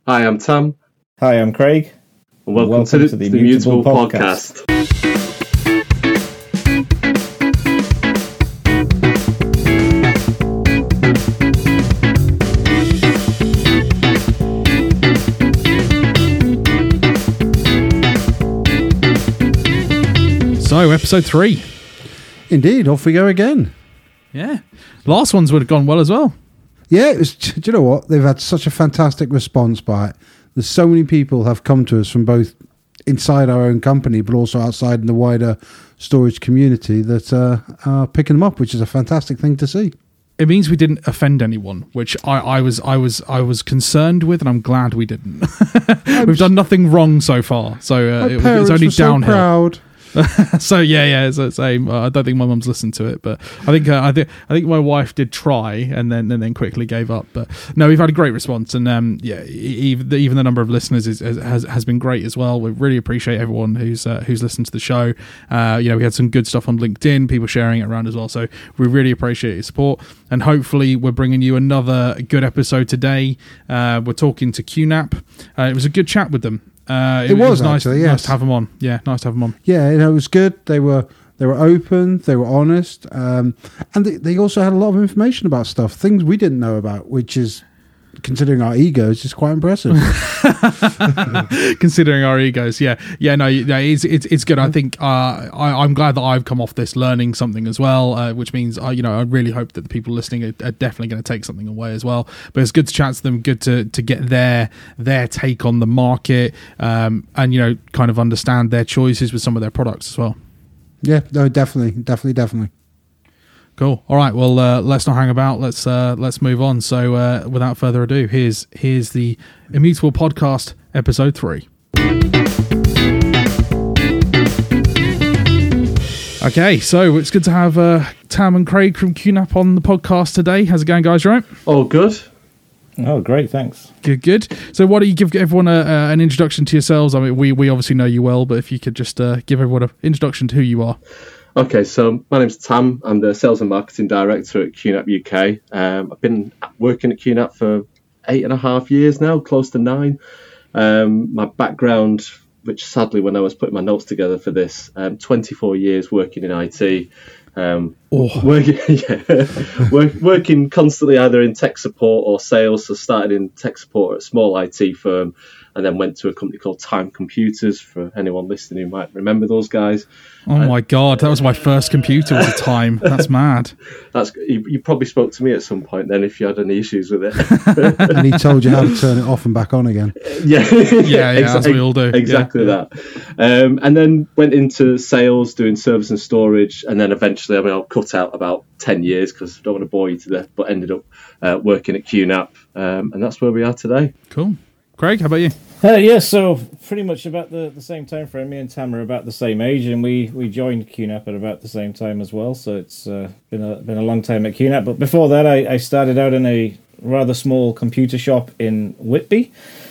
Hi, I'm Tam. Hi, I'm Craig. And welcome to the Immutable Podcast. So, episode 3. Indeed, off we go again. Yeah. Last ones would have gone well as well. Yeah, it was, do you know what? They've had such a fantastic response by it. There's so many people have come to us from both inside our own company, but also outside in the wider storage community that are picking them up, which is a fantastic thing to see. It means we didn't offend anyone, which I was concerned with, and I'm glad we didn't. We've done nothing wrong so far, so it was only downhill. So proud. So yeah, it's the same. I don't think my mum's listened to it, but I think my wife did try and then quickly gave up. But no, we've had a great response, and even the number of listeners has been great as well. We really appreciate everyone who's listened to the show. We had some good stuff on LinkedIn, people sharing it around as well. So we really appreciate your support, and hopefully we're bringing you another good episode today. We're talking to QNAP. It was a good chat with them. It was nice, actually, yes. Nice to have them on. Yeah, nice to have them on. Yeah, it was good. They were open, they were honest, and they also had a lot of information about stuff, things we didn't know about, which is, considering our egos, is quite impressive. Considering our egos, yeah, no, it's good. I think I'm glad that I've come off this learning something as well, which means I really hope that the people listening are definitely going to take something away as well. But it's good to chat to them, good to get their take on the market, and kind of understand their choices with some of their products as well. Yeah, no, definitely. Cool. All right. Well, let's not hang about. Let's move on. So, without further ado, here's the Immutable Podcast, episode 3. Okay, so it's good to have Tam and Craig from QNAP on the podcast today. How's it going, guys? Right? Oh, good. Oh, great. Thanks. Good. So, why don't you give everyone an introduction to yourselves? I mean, we obviously know you well, but if you could just give everyone an introduction to who you are. Okay, so my name's Tam. I'm the Sales and Marketing Director at QNAP UK. I've been working at QNAP for 8.5 years now, close to 9. My background, which sadly when I was putting my notes together for this, 24 years working in IT. Working constantly either in tech support or sales. So started in tech support at a small IT firm, and then went to a company called Time Computers, for anyone listening who might remember those guys. Oh my God, that was my first computer at the time. That's mad. You probably spoke to me at some point then if you had any issues with it. And he told you how to turn it off and back on again. Yeah, as we all do. Exactly that. And then went into sales, doing service and storage, and then eventually, I'll cut out about 10 years because I don't want to bore you to death, but ended up working at QNAP, and that's where we are today. Cool. Craig, how about you? So pretty much about the same time frame. Me and Tam are about the same age, and we joined QNAP at about the same time as well. So it's been a long time at QNAP. But before that, I started out in a rather small computer shop in Whitby.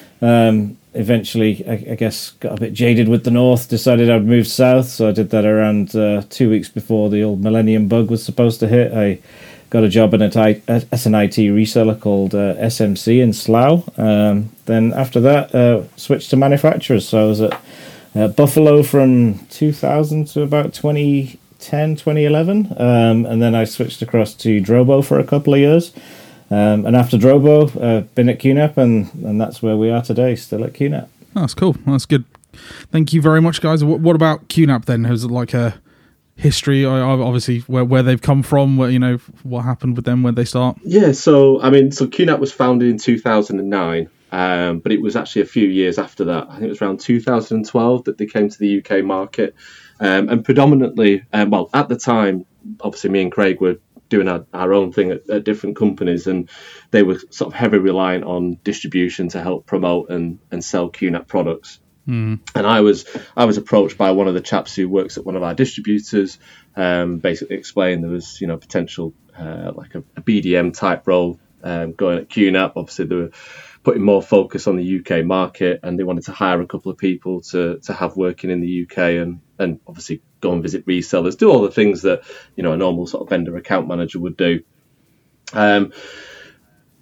Eventually, I guess, got a bit jaded with the north, decided I'd move south. So I did that around 2 weeks before the old millennium bug was supposed to hit. I got a job as an IT reseller called SMC in Slough. Then after that, switched to manufacturers. So I was at Buffalo from 2000 to about 2010, 2011. And then I switched across to Drobo for a couple of years. And after Drobo, been at QNAP, and that's where we are today, still at QNAP. Oh, that's cool. That's good. Thank you very much, guys. What about QNAP then? Has it like a history, obviously, where they've come from, what happened with them when they start? Yeah, so QNAP was founded in 2009, but it was actually a few years after that. I think it was around 2012 that they came to the UK market, and predominantly, at the time, obviously me and Craig were doing our own thing at different companies, and they were sort of heavily reliant on distribution to help promote and sell QNAP products. And I was approached by one of the chaps who works at one of our distributors, basically explained there was potential like a BDM type role going at QNAP. Obviously they were putting more focus on the UK market, and they wanted to hire a couple of people to have working in the UK and obviously go and visit resellers, do all the things that a normal sort of vendor account manager would do.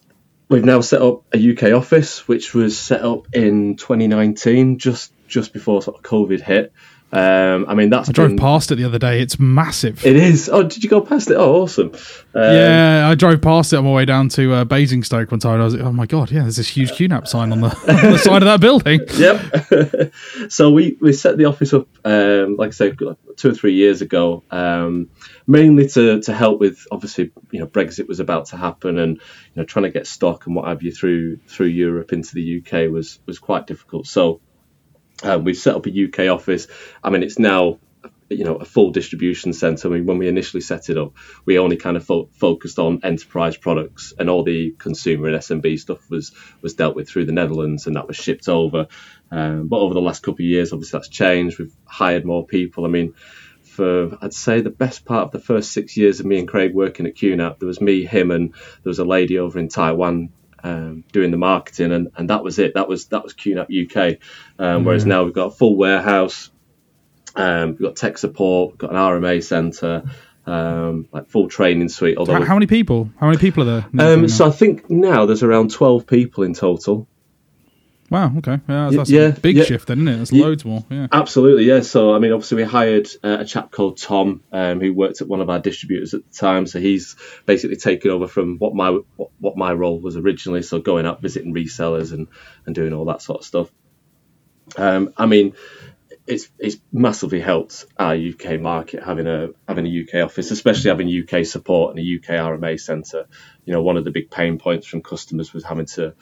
we've now set up a UK office, which was set up in 2019, just before sort of COVID hit. I mean, I drove past it the other day. It's massive. It is. Oh, did you go past it? Oh, awesome. Yeah, I drove past it on my way down to Basingstoke one time. And I was like, oh my God, yeah, there's this huge QNAP sign on the, on the side of that building. Yep. So we set the office up, like I say, 2 or 3 years ago, mainly to help with, obviously, Brexit was about to happen, and trying to get stock and what have you through Europe into the UK was quite difficult. So we've set up a UK office. I mean, it's now, a full distribution centre. I mean, when we initially set it up, we only kind of focused on enterprise products, and all the consumer and SMB stuff was dealt with through the Netherlands, and that was shipped over. But over the last couple of years, obviously that's changed. We've hired more people. I mean, for, I'd say, the best part of the first 6 years of me and Craig working at QNAP, there was me, him, and there was a lady over in Taiwan doing the marketing, and that was it. That was QNAP UK. Whereas now we've got a full warehouse, we've got tech support, we've got an RMA centre, like full training suite. Although how many people? How many people are there? So I think now there's around 12 people in total. Wow, okay. Yeah, that's a big shift then, isn't it? That's loads more. Yeah. Absolutely, yeah. So, I mean, obviously we hired a chap called Tom, who worked at one of our distributors at the time. So he's basically taken over from what my role was originally. So going out, visiting resellers and doing all that sort of stuff. I mean, it's massively helped our UK market having a UK office, especially having UK support and a UK RMA centre. One of the big pain points from customers was having to,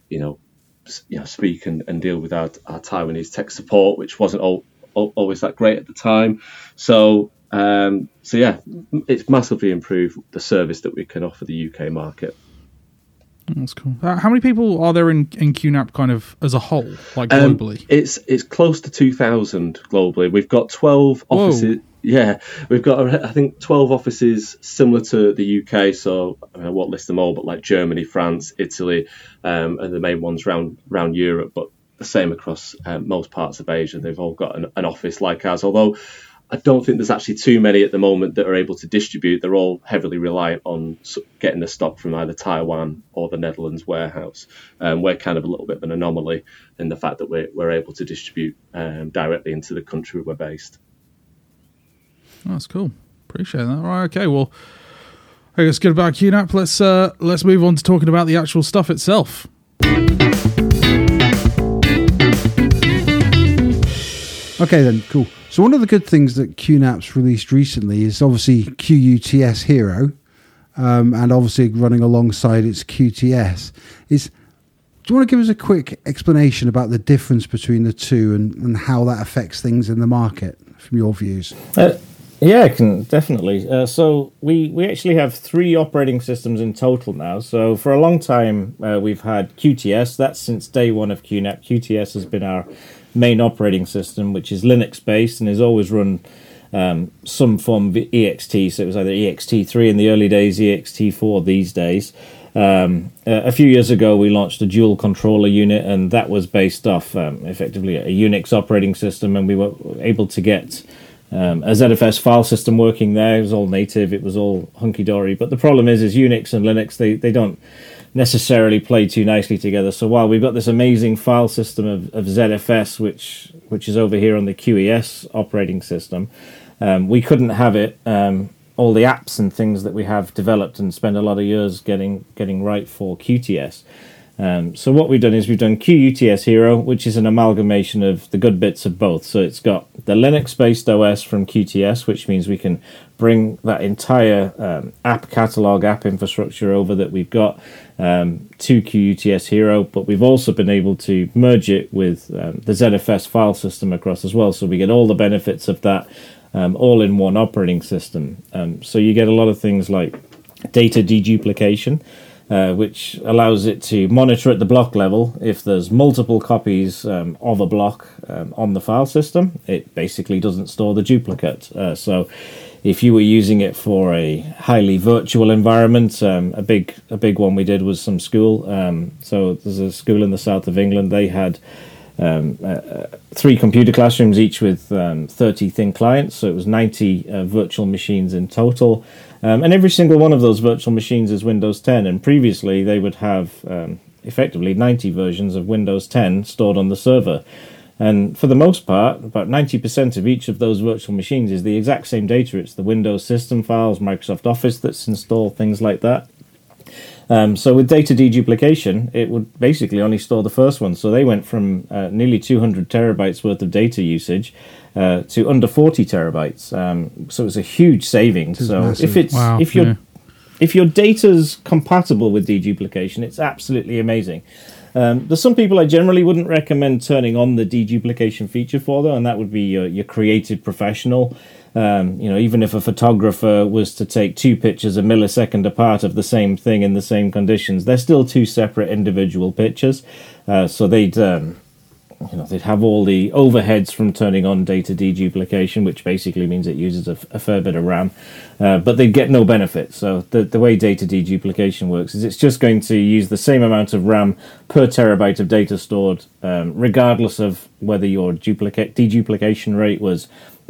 speak and deal with our Taiwanese tech support, which wasn't always that great at the time. So yeah, it's massively improved the service that we can offer the UK market. That's cool. How many people are there in QNAP kind of as a whole, like globally? It's close to 2,000 globally. We've got 12 offices. Yeah, we've got, I think, 12 offices similar to the UK. So I won't list them all, but like Germany, France, Italy, and the main ones around Europe, but the same across most parts of Asia. They've all got an office like ours, although I don't think there's actually too many at the moment that are able to distribute. They're all heavily reliant on getting the stock from either Taiwan or the Netherlands warehouse. We're kind of a little bit of an anomaly in the fact that we're able to distribute directly into the country we're based. Oh, that's cool. Appreciate that. All right, okay. Well, I guess good about QNAP. Let's move on to talking about the actual stuff itself. Okay then, cool. So one of the good things that QNAP's released recently is obviously QUTS Hero, and obviously running alongside its QTS. Do you want to give us a quick explanation about the difference between the two and how that affects things in the market from your views? Yeah, I can definitely. So we actually have 3 operating systems in total now. So for a long time, we've had QTS. That's since day one of QNAP. QTS has been our main operating system, which is Linux-based and has always run some form of EXT. So it was either EXT3 in the early days, EXT4 these days. A few years ago, we launched a dual controller unit, and that was based off effectively a Unix operating system, and we were able to get a ZFS file system working there. It was all native, it was all hunky-dory. But the problem is Unix and Linux, they don't necessarily play too nicely together. So while we've got this amazing file system of ZFS, which is over here on the QES operating system, we couldn't have it, all the apps and things that we have developed and spend a lot of years getting right for QTS. So what we've done is we've done QUTS Hero, which is an amalgamation of the good bits of both. So it's got the Linux-based OS from QTS, which means we can bring that entire app catalog, app infrastructure over that we've got to QUTS Hero, but we've also been able to merge it with the ZFS file system across as well. So we get all the benefits of that all in one operating system. So you get a lot of things like data deduplication, which allows it to monitor at the block level. If there's multiple copies of a block on the file system, it basically doesn't store the duplicate. So if you were using it for a highly virtual environment, a big one we did was some school. So there's a school in the south of England. They had 3 computer classrooms, each with 30 thin clients. So it was 90 virtual machines in total. And every single one of those virtual machines is Windows 10. And previously, they would have effectively 90 versions of Windows 10 stored on the server. And for the most part, about 90% of each of those virtual machines is the exact same data. It's the Windows system files, Microsoft Office that's installed, things like that. So with data deduplication, it would basically only store the first one. So they went from nearly 200 terabytes worth of data usage to under 40 terabytes. So it's a huge saving. So massive. if your data's compatible with deduplication, it's absolutely amazing. There's some people I generally wouldn't recommend turning on the deduplication feature for, though, and that would be your creative professional. Even if a photographer was to take 2 pictures a millisecond apart of the same thing in the same conditions, they're still 2 separate individual pictures. So they'd have all the overheads from turning on data deduplication, which basically means it uses a fair bit of RAM, but they'd get no benefit. So the way data deduplication works is it's just going to use the same amount of RAM per terabyte of data stored, regardless of whether your deduplication rate was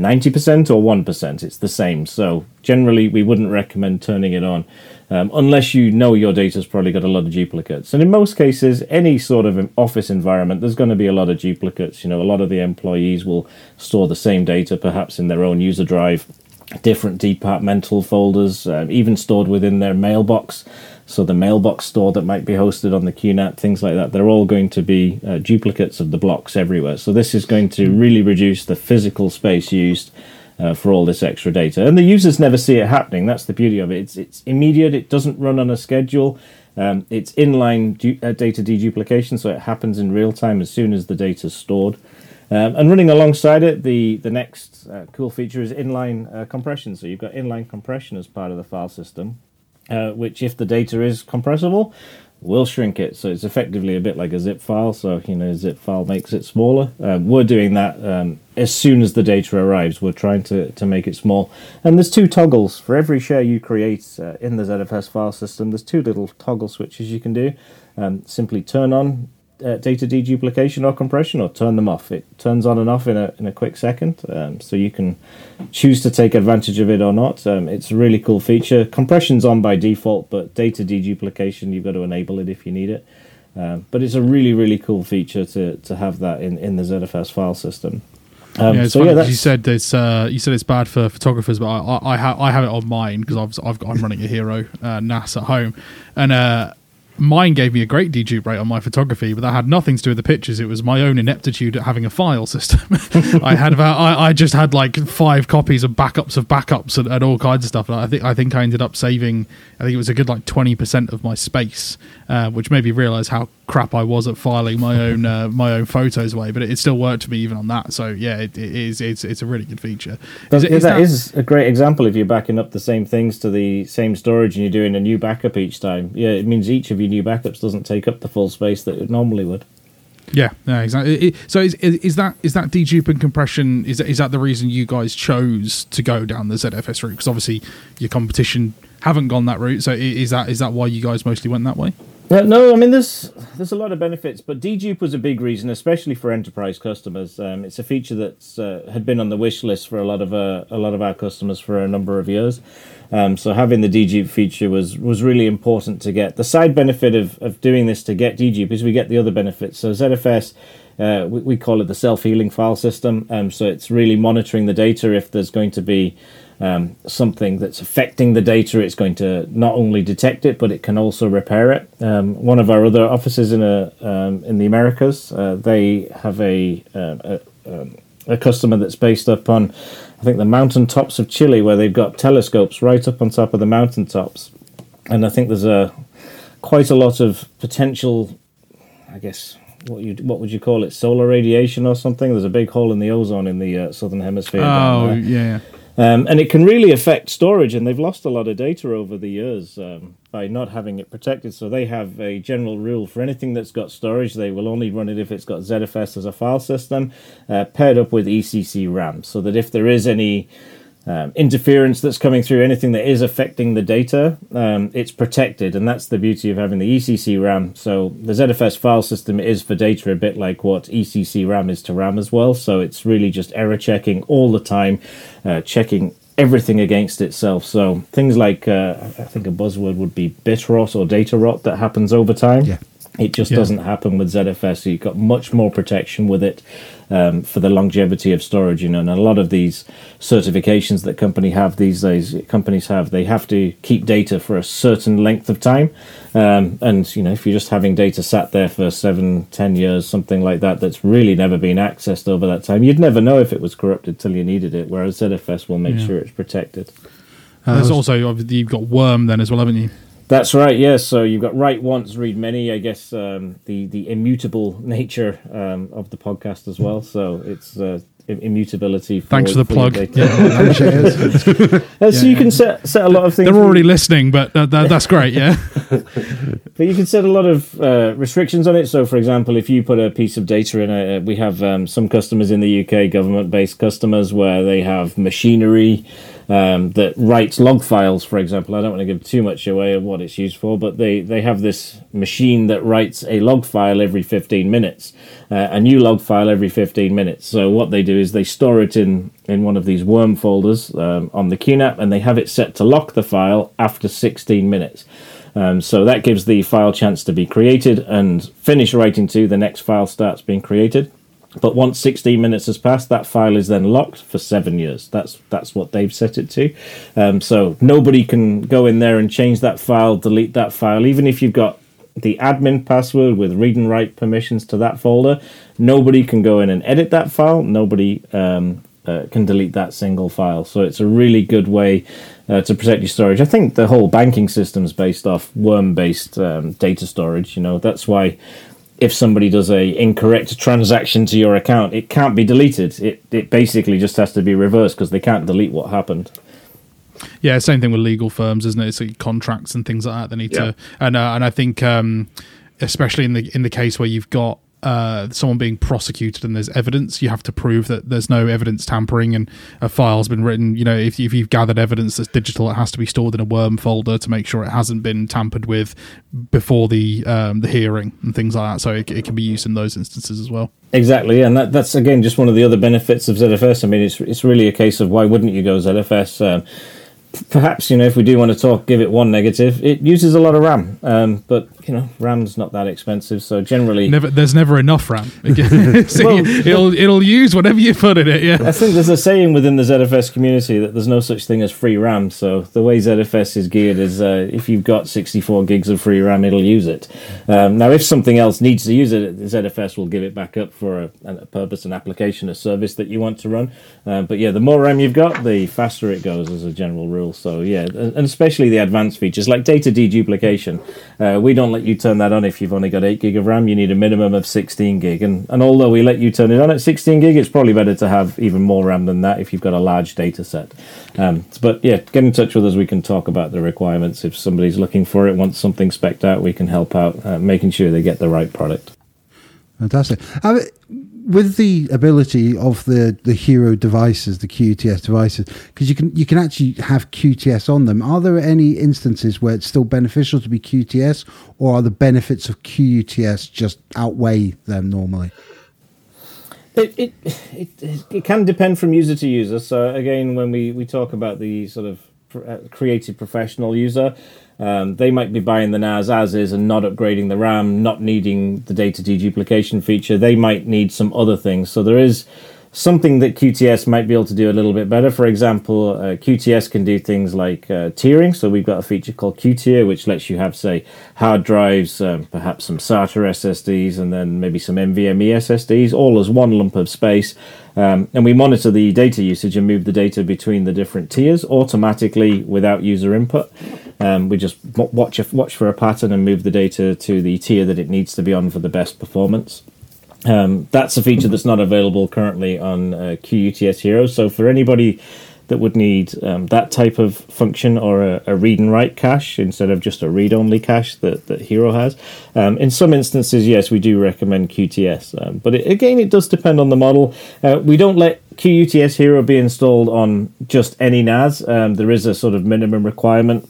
90% or 1%. It's the same. So generally, we wouldn't recommend turning it on unless you know your data's probably got a lot of duplicates. And in most cases, any sort of office environment, there's going to be a lot of duplicates. A lot of the employees will store the same data, perhaps in their own user drive, different departmental folders, even stored within their mailbox. So the mailbox store that might be hosted on the QNAP, things like that, they're all going to be duplicates of the blocks everywhere. So this is going to really reduce the physical space used for all this extra data. And the users never see it happening. That's the beauty of it. It's immediate. It doesn't run on a schedule. It's inline data deduplication, so it happens in real time as soon as the data is stored. And running alongside it, the next cool feature is inline compression. So you've got inline compression as part of the file system, which, if the data is compressible, will shrink it. So it's effectively a bit like a zip file. So, a zip file makes it smaller. We're doing that as soon as the data arrives. We're trying to make it small. And there's 2 toggles. For every share you create in the ZFS file system, there's 2 little toggle switches you can do. Simply turn on data deduplication or compression, or turn them off. It turns on and off in a quick second, so you can choose to take advantage of it or not. It's a really cool feature. Compression's on by default, but data deduplication, you've got to enable it if you need it. But it's a really, really cool feature to have that in the ZFS file system. It's funny, you said it's bad for photographers, but I have it on mine because I'm running a Hero NAS at home, and mine gave me a great dedupe rate on my photography, but that had nothing to do with the pictures. It was my own ineptitude at having a file system. I just had like 5 copies of backups and all kinds of stuff. And I think I ended up saving, I think it was a good like 20% of my space, which made me realise how crap I was at filing my own photos away. But it still worked for me even on that. So yeah, it's a really good feature. That is a great example. If you're backing up the same things to the same storage and you're doing a new backup each time, yeah, it means each of your new backups doesn't take up the full space that it normally would. Yeah, exactly. So is that dedupe and compression? Is that the reason you guys chose to go down the ZFS route? Because obviously your competition haven't gone that route. So is that why you guys mostly went that way? No, I mean there's a lot of benefits, but dedupe was a big reason, especially for enterprise customers. It's a feature that had been on the wish list for a lot of our customers for a number of years. So having the dedupe feature was really important to get. The side benefit of doing this to get dedupe is we get the other benefits. So ZFS, we call it the self-healing file system. So it's really monitoring the data. If there's going to be something that's affecting the data, it's going to not only detect it, but it can also repair it. One of our other offices in the Americas, they have a customer that's based up on, I think, the mountaintops of Chile, where they've got telescopes right up on top of the mountaintops. And I think there's quite a lot of potential, I guess, what would you call it, solar radiation or something? There's a big hole in the ozone in the southern hemisphere. Oh, yeah. And it can really affect storage, and they've lost a lot of data over the years by not having it protected. So they have a general rule for anything that's got storage, they will only run it if it's got ZFS as a file system, paired up with ECC RAM, so that if there is any interference that's coming through, anything that is affecting the data, it's protected, and that's the beauty of having the ECC RAM. So the ZFS file system is for data a bit like what ECC RAM is to RAM as well. So it's really just error checking all the time, checking everything against itself. So things like, I think a buzzword would be bit rot or data rot that happens over time. Yeah. It just doesn't happen with ZFS. So you've got much more protection with it for the longevity of storage. You know, and a lot of these certifications that companies have these days, they have to keep data for a certain length of time. And, you know, if you're just having data sat there for 7-10 years, something like that, that's really never been accessed over that time, you'd never know if it was corrupted till you needed it, whereas ZFS will make sure it's protected. There's also, obviously, you've got Worm then as well, haven't you? That's right, yes. So you've got write once, read many, I guess, the immutable nature of the podcast as well. So it's immutability. Thanks for the plug. So you can set a lot of things. They're already listening, but that's great, yeah. But you can set a lot of restrictions on it. So, for example, if you put a piece of data in, we have some customers in the UK, government-based customers, where they have machinery that writes log files, for example. I don't want to give too much away of what it's used for, but they have this machine that writes a log file every 15 minutes, a new log file every 15 minutes. So what they do is they store it in one of these worm folders on the QNAP, and they have it set to lock the file after 16 minutes. So that gives the file chance to be created and finish writing to, the next file starts being created. But once 16 minutes has passed, that file is then locked for 7 years. That's what they've set it to. So nobody can go in there and change that file, delete that file. Even if you've got the admin password with read and write permissions to that folder, nobody can go in and edit that file. Nobody can delete that single file. So it's a really good way to protect your storage. I think the whole banking system's based off worm-based data storage. You know, that's why if somebody does a incorrect transaction to your account, it can't be deleted. It basically just has to be reversed because they can't delete what happened. Yeah, same thing with legal firms, isn't it? It's like contracts and things like that. They need to, and I think especially in the case where you've got someone being prosecuted and there's evidence, you have to prove that there's no evidence tampering and a file's been written. You know, if you've gathered evidence that's digital, it has to be stored in a worm folder to make sure it hasn't been tampered with before the hearing and things like that. So it can be used in those instances as well. Exactly, and that's again just one of the other benefits of ZFS. I mean, it's really a case of why wouldn't you go ZFS? Perhaps, you know, if we do want to talk, give it one negative. It uses a lot of RAM, but, you know, RAM's not that expensive, so generally... There's never enough RAM. It'll use whatever you put in it, yeah. I think there's a saying within the ZFS community that there's no such thing as free RAM, so the way ZFS is geared is if you've got 64 gigs of free RAM, it'll use it. Now, if something else needs to use it, ZFS will give it back up for a purpose, an application, a service that you want to run. But yeah, the more RAM you've got, the faster it goes as a general rule. So yeah, and especially the advanced features like data deduplication. We don't let you turn that on if you've only got 8 gig of RAM. You need a minimum of 16 gig. And although we let you turn it on at 16 gig, it's probably better to have even more RAM than that if you've got a large data set. But yeah, get in touch with us. We can talk about the requirements. If somebody's looking for it, wants something spec'd out, we can help out making sure they get the right product. Fantastic. With the ability of the Hero devices, the QTS devices, because you can actually have QTS on them, are there any instances where it's still beneficial to be QTS, or are the benefits of QTS just outweigh them normally? It can depend from user to user. So again, when we talk about the sort of creative professional user, they might be buying the NAS as is and not upgrading the RAM, not needing the data deduplication feature. They might need some other things. So there is something that QTS might be able to do a little bit better. For example, QTS can do things like tiering. So we've got a feature called QTier, which lets you have, say, hard drives, perhaps some SATA SSDs, and then maybe some NVMe SSDs, all as one lump of space. And we monitor the data usage and move the data between the different tiers automatically without user input. We just watch for a pattern and move the data to the tier that it needs to be on for the best performance. That's a feature that's not available currently on QUTS Hero. So for anybody that would need that type of function, or a read and write cache instead of just a read-only cache that Hero has. In some instances, yes, we do recommend QTS, but it does depend on the model. We don't let QUTS Hero be installed on just any NAS. There is a sort of minimum requirement.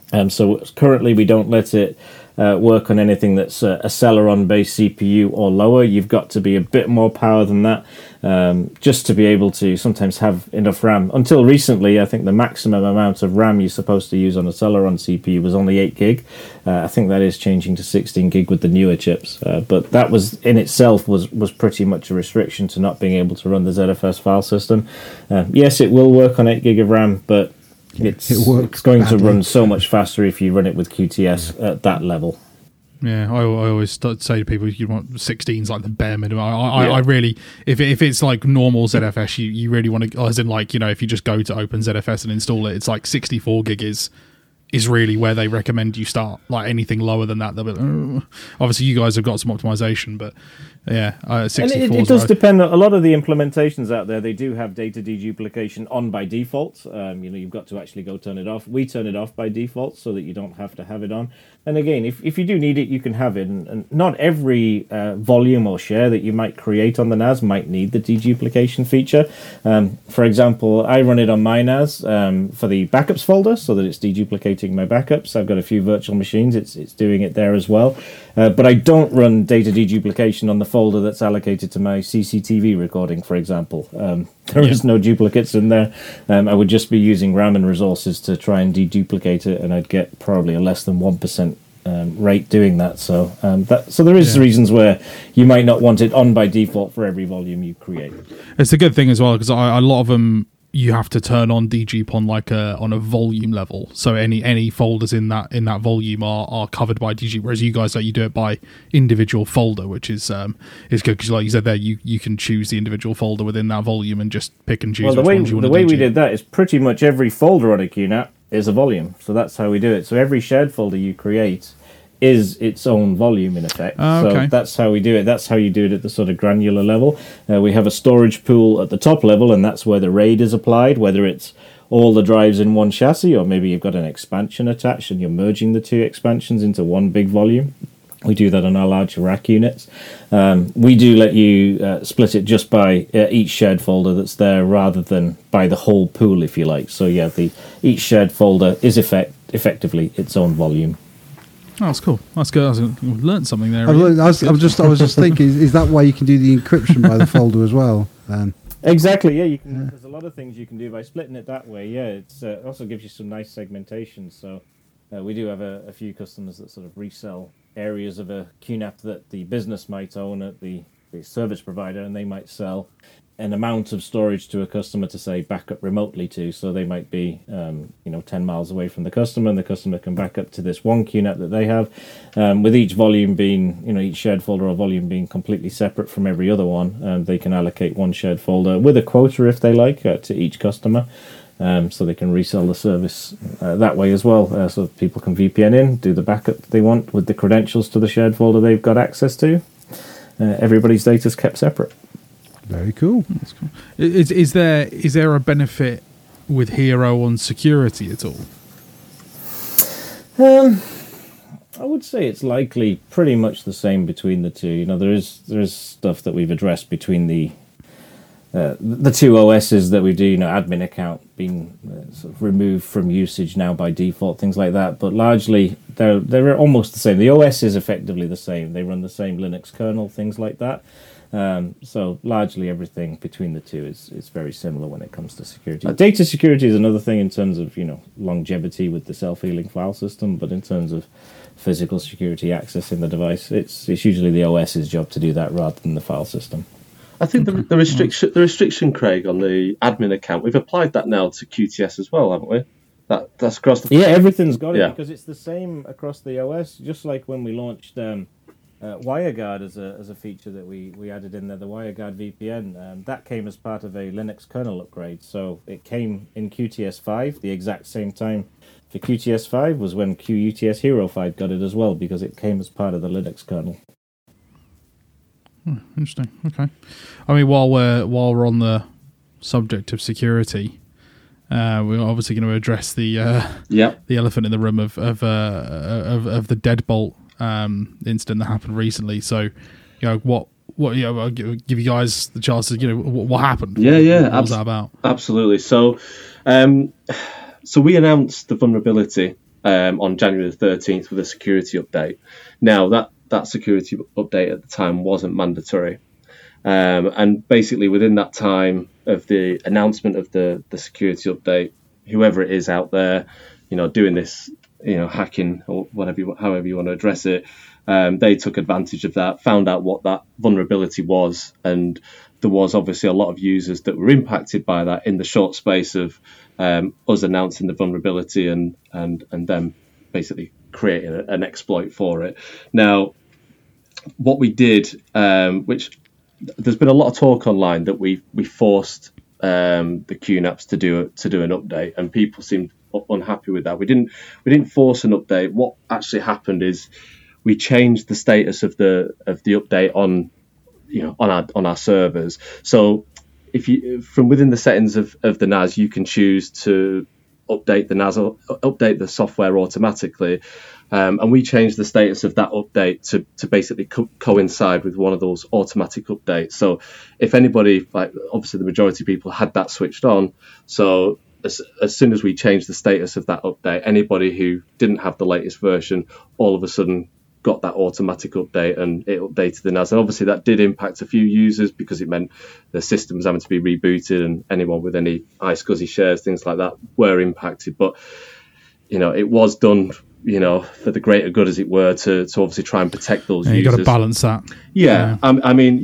So currently we don't let it work on anything that's a Celeron-based CPU or lower. You've got to be a bit more power than that, just to be able to sometimes have enough RAM. Until recently, I think the maximum amount of RAM you're supposed to use on a Celeron CPU was only 8 gig. I think that is changing to 16 gig with the newer chips. But that was in itself was pretty much a restriction to not being able to run the ZFS file system. Yes, it will work on 8 gig of RAM, but it's going badly to run so much faster if you run it with QTS at that level. Yeah, I always say to people, you want 16's like the bare minimum. I really, if it's like normal ZFS, you really want to, as in like, if you just go to open ZFS and install it, it's like 64 gig is really where they recommend you start. Like anything lower than that, they'll be, obviously you guys have got some optimization, but yeah, 64. And it does depend. A lot of the implementations out there, they do have data deduplication on by default. You've got to actually go turn it off. We turn it off by default so that you don't have to have it on. And again, if you do need it, you can have it. And not every volume or share that you might create on the NAS might need the deduplication feature. For example, I run it on my NAS for the backups folder so that it's deduplicating my backups. I've got a few virtual machines. It's doing it there as well. But I don't run data deduplication on the folder that's allocated to my CCTV recording, for example. There is no duplicates in there. I would just be using RAM and resources to try and deduplicate it, and I'd get probably a less than 1% rate doing that. So there is reasons where you might not want it on by default for every volume you create. It's a good thing as well, because a lot of them you have to turn on dedupe on a volume level. So any folders in that volume are covered by dedupe, whereas you guys you do it by individual folder, which is good because, like you said there, you can choose the individual folder within that volume and just pick and choose. Well, the way we did that is pretty much every folder on a QNAP is a volume. So that's how we do it. So every shared folder you create is its own volume in effect. So that's how we do it. That's how you do it at the sort of granular level. We have a storage pool at the top level, and that's where the RAID is applied, whether it's all the drives in one chassis, or maybe you've got an expansion attached and you're merging the two expansions into one big volume. We do that on our larger rack units. We do let you split it just by each shared folder that's there, rather than by the whole pool, if you like. So yeah, each shared folder is effectively its own volume. Oh, that's cool. That's good. I've learned something there. I was just thinking, is that why you can do the encryption by the folder as well? Exactly. Yeah, you can. There's a lot of things you can do by splitting it that way. Yeah, it also gives you some nice segmentation. So we do have a few customers that sort of resell areas of a QNAP that the business might own at the service provider, and they might sell an amount of storage to a customer to say back up remotely to. So they might be 10 miles away from the customer, and the customer can back up to this one QNAP that they have, with each volume being, each shared folder or volume being completely separate from every other one. They can allocate one shared folder with a quota if they like to each customer, so they can resell the service that way as well. So people can VPN in, do the backup they want with the credentials to the shared folder they've got access to. Everybody's data is kept separate. Very cool. That's cool. Is there a benefit with Hero on security at all? I would say it's likely pretty much the same between the two. There is stuff that we've addressed between the two OSs that we do. Admin account being sort of removed from usage now by default, things like that. But largely they're almost the same. The OS is effectively the same. They run the same Linux kernel, things like that. So largely everything between the two is very similar when it comes to security. Data security is another thing in terms of longevity with the self-healing file system, but in terms of physical security accessing the device, it's usually the OS's job to do that rather than the file system. I think the restriction, Craig, on the admin account, we've applied that now to QTS as well, haven't we? That's across the everything's got it because it's the same across the OS. Just like when we launched WireGuard as a feature that we added in there, the WireGuard VPN, that came as part of a Linux kernel upgrade. So it came in QTS 5, the exact same time for QTS 5 was when QUTS Hero 5 got it as well, because it came as part of the Linux kernel. Interesting. Okay. I mean, while we're on the subject of security, We're obviously going to address the elephant in the room of the deadbolt incident that happened recently. So, what I'll give you guys the chance to what happened. What was that about? Absolutely. So, we announced the vulnerability on January the 13th with a security update. Now that security update at the time wasn't mandatory. And basically within that time of the announcement of the security update, whoever it is out there, doing this, hacking or however you want to address it, they took advantage of that, found out what that vulnerability was, and there was obviously a lot of users that were impacted by that in the short space of us announcing the vulnerability and them basically creating an exploit for it. Now, what we did, which there's been a lot of talk online that we forced the QNAPs to do an update, and people seemed unhappy with that. We didn't force an update. What actually happened is we changed the status of the update on our servers. So if you from within the settings of the NAS, you can choose to update the NAS or update the software automatically. And we changed the status of that update to basically coincide with one of those automatic updates. So if anybody, like obviously the majority of people had that switched on. So as soon as we changed the status of that update, anybody who didn't have the latest version all of a sudden got that automatic update and it updated the NAS. And obviously that did impact a few users because it meant the system was having to be rebooted, and anyone with any iSCSI shares, things like that, were impacted. But, it was done for the greater good, as it were, to obviously try and protect those users. You've got to balance that. Yeah. I mean,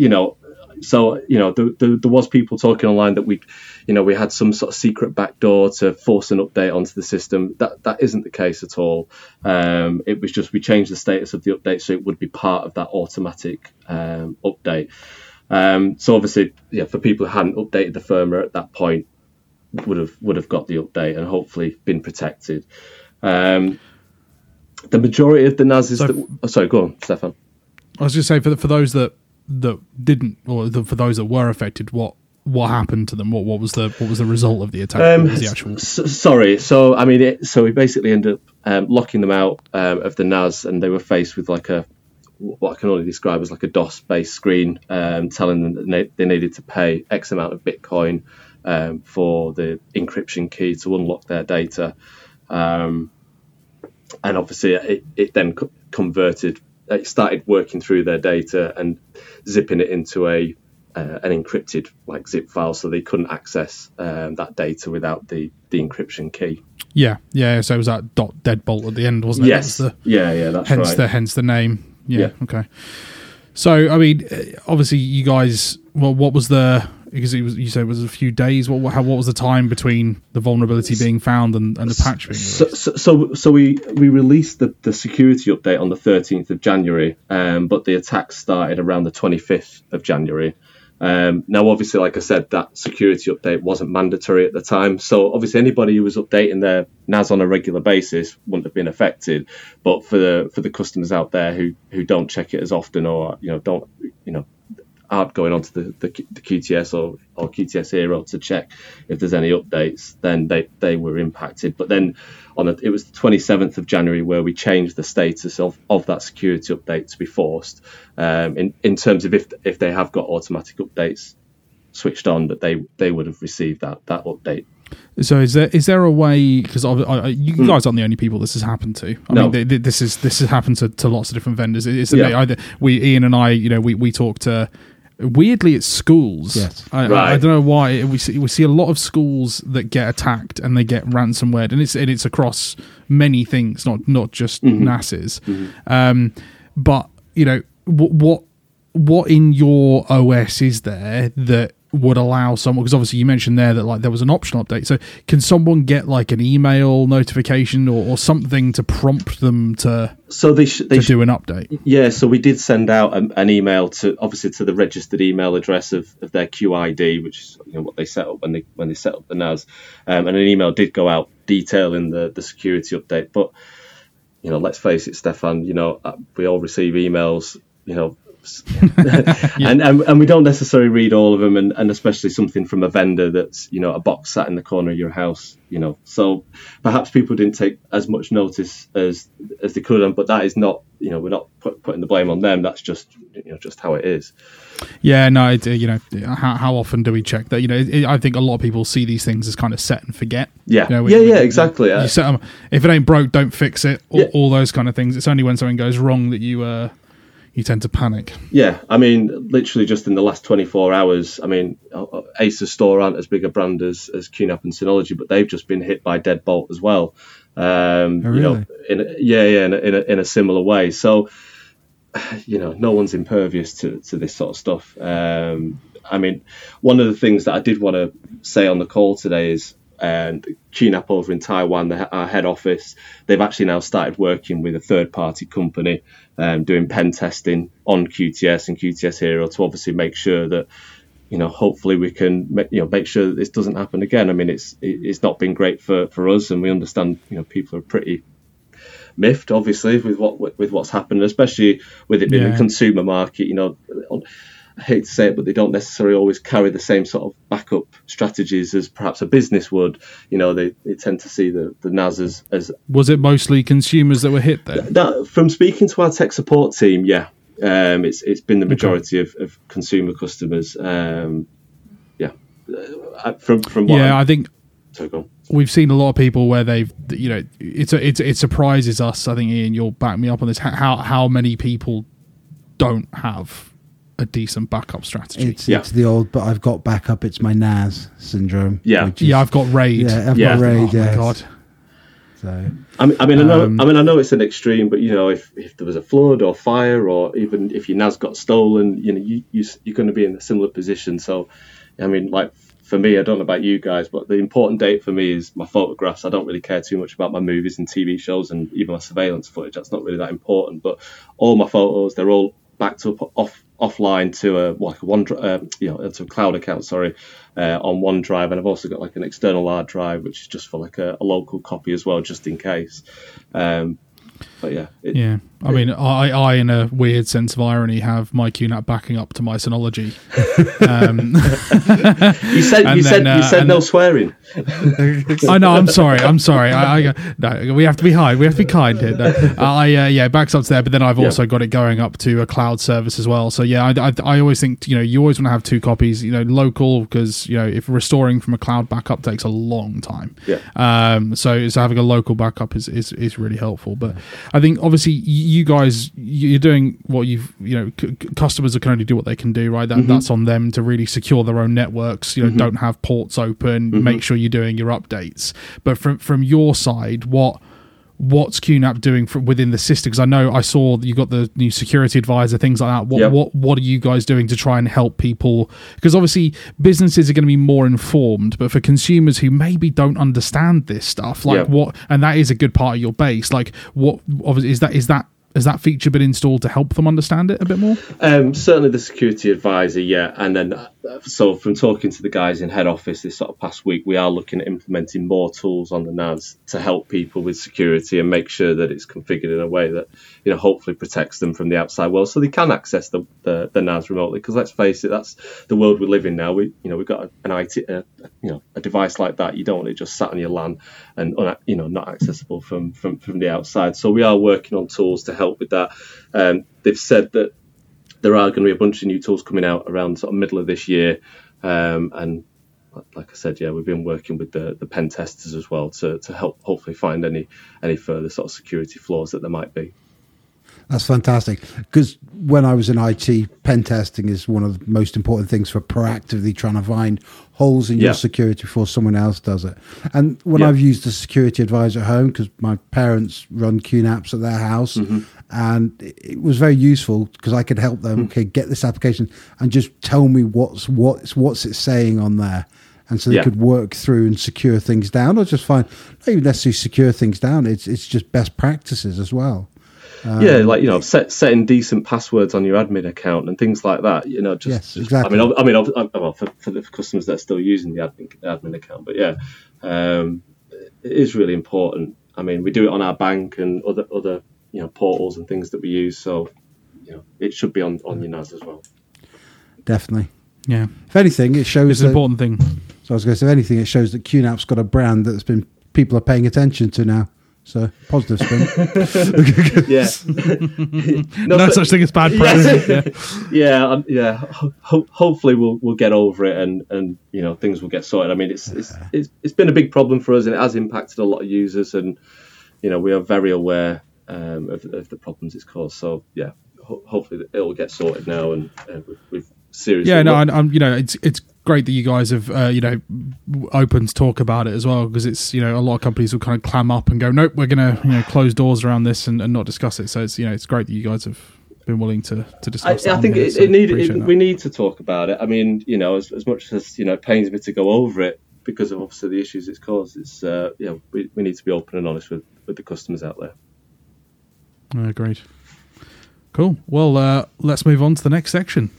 so, there was people talking online that we had some sort of secret backdoor to force an update onto the system. That isn't the case at all. It was just we changed the status of the update so it would be part of that automatic update. So obviously, for people who hadn't updated the firmware at that point, would have got the update and hopefully been protected. The majority of the NAS is... sorry, go on, Stefan. I was just saying, for those that didn't, or for those that were affected, what happened to them? What was the result of the attack? What was the actual... Sorry. So I mean, so we basically ended up locking them out of the NAS, and they were faced with like what I can only describe as like a DOS-based screen, telling them that they needed to pay X amount of Bitcoin for the encryption key to unlock their data. And obviously it then converted. It started working through their data and zipping it into an encrypted like zip file, so they couldn't access that data without the encryption key. Yeah. So it was that .deadbolt at the end, wasn't it? Yes. That's right. Hence the name. Yeah. Okay. So I mean, obviously you guys. Well, what was because you said it was a few days. What was the time between the vulnerability being found and the patch being released? So we released the security update on the 13th of January, but the attacks started around the 25th of January. Now, obviously, like I said, that security update wasn't mandatory at the time. So obviously anybody who was updating their NAS on a regular basis wouldn't have been affected. But for the customers out there who don't check it as often, or aren't going onto the QTS or QTS Hero to check if there's any updates, then they were impacted. But then it was the 27th of January where we changed the status of that security update to be forced, in terms of if they have got automatic updates switched on, that they would have received that update. So is there a way, because you guys aren't the only people this has happened to. I mean, this has happened to lots of different vendors. Either Ian and I, we talk to. Weirdly, it's schools. Yes. I don't know why. We see a lot of schools that get attacked and they get ransomware, and it's across many things, not just NASes. Mm-hmm. But what in your OS is there that would allow someone, because obviously you mentioned there that like there was an optional update, so can someone get like an email notification or something to prompt them to do an update? Yeah, so we did send out an email to the registered email address of their QID, which is what they set up when they set up the NAS, and an email did go out detailing the security update. But let's face it, Stefan, we all receive emails and we don't necessarily read all of them, and especially something from a vendor that's, you know, a box sat in the corner of your house, you know. So perhaps people didn't take as much notice as they could have, but that is not, you know, we're not putting the blame on them. That's just, you know, just how it is. Yeah, no, you know, how often do we check that? You know, I think a lot of people see these things as kind of set and forget. Yeah, you know, exactly. You set 'em, if it ain't broke, don't fix it. All those kind of things. It's only when something goes wrong that you tend to panic. Yeah, I mean, literally just in the last 24 hours, I mean, Acer Store aren't as big a brand as QNAP and Synology, but they've just been hit by deadbolt as well. Really? You know, in a similar way. So, you know, no one's impervious to this sort of stuff. I mean, one of the things that I did want to say on the call today is, QNAP over in Taiwan, our head office, they've actually now started working with a third-party company doing pen testing on QTS and QTS Hero to obviously make sure that, you know, hopefully we can make sure that this doesn't happen again. I mean, it's not been great for us, and we understand, you know, people are pretty miffed, obviously, with what's happened, especially with it being a consumer market. You know, I hate to say it, but they don't necessarily always carry the same sort of backup strategies as perhaps a business would. You know, they tend to see the NAS as... Was it mostly consumers that were hit there? From speaking to our tech support team, yeah. It's been the majority of consumer customers. From what I think... So go on. We've seen a lot of people where they've, you know, it surprises us. I think, Ian, you'll back me up on this. How many people don't have a decent backup strategy? It's the old, but I've got backup. It's my NAS syndrome. Yeah, I've got RAID. Yeah, I've got RAID. Oh my God. So I know it's an extreme, but you know, if there was a flood or fire, or even if your NAS got stolen, you know, you're going to be in a similar position. So, I mean, like, for me, I don't know about you guys, but the important date for me is my photographs. I don't really care too much about my movies and TV shows and even my surveillance footage. That's not really that important. But all my photos, they're all backed up offline to to a cloud account, on OneDrive, and I've also got like an external hard drive, which is just for like a local copy as well, just in case. But yeah, I mean, I in a weird sense of irony have my QNAP backing up to my Synology. You said no swearing. I know. I'm sorry. No, we have to be high. We have to be kind here. No. Backs up to there, but then I've also got it going up to a cloud service as well. So yeah, I always think, you know, you always want to have two copies, you know, local, because, you know, if restoring from a cloud backup takes a long time. Yeah. So having a local backup is really helpful. But I think obviously you guys, you're doing what customers can only do what they can do, right? That's on them to really secure their own networks. You know, don't have ports open. Make sure you're doing your updates. But from your side, what's QNAP doing within the system? Because I saw you got the new security advisor, things like that. What are you guys doing to try and help people? Because obviously businesses are going to be more informed, but for consumers who maybe don't understand this stuff, and that is a good part of your base. Like, what obviously has that feature been installed to help them understand it a bit more? Certainly the security advisor, yeah. And then, so from talking to the guys in head office this sort of past week, we are looking at implementing more tools on the NAS to help people with security and make sure that it's configured in a way that, you know, hopefully protects them from the outside world, so they can access the NAS remotely. Because let's face it, that's the world we live in now. We've got an a device like that. You don't want it just sat on your LAN and not accessible from the outside. So we are working on tools to help with that. They've said that there are going to be a bunch of new tools coming out around sort of middle of this year, and like I said, we've been working with the pen testers as well to help hopefully find any further sort of security flaws that there might be. That's fantastic, because when I was in IT, pen testing is one of the most important things for proactively trying to find holes in your security before someone else does it. And when I've used a security advisor at home, because my parents run QNAPs at their house, and it was very useful because I could help them, get this application and just tell me what's it saying on there. And so they could work through and secure things down, or just find, not even necessarily secure things down, it's just best practices as well. Setting decent passwords on your admin account and things like that. You know, just exactly. I mean, for the customers that are still using the admin account, but it is really important. I mean, we do it on our bank and other portals and things that we use. So it should be on your NAS as well. Definitely. Yeah. If anything, it shows It's an important thing. So I was going to say, if anything, it shows that QNAP's got a brand that's been people are paying attention to now. So positive spin. Yeah. No such thing as bad press. Yeah. Hopefully we'll get over it and things will get sorted. I mean, it's been a big problem for us, and it has impacted a lot of users, and we are very aware of the problems it's caused. So yeah, hopefully it will get sorted now, and we've seriously. Yeah, no, I'm it's great that you guys have open to talk about it as well, because it's a lot of companies will kind of clam up and go, nope, we're gonna close doors around this and not discuss it. So it's great that you guys have been willing to discuss. I think we need to talk about it. I mean, as much as it pains me to go over it because of obviously the issues it's caused, it's we need to be open and honest with the customers out there. Great, cool. Well, let's move on to the next section.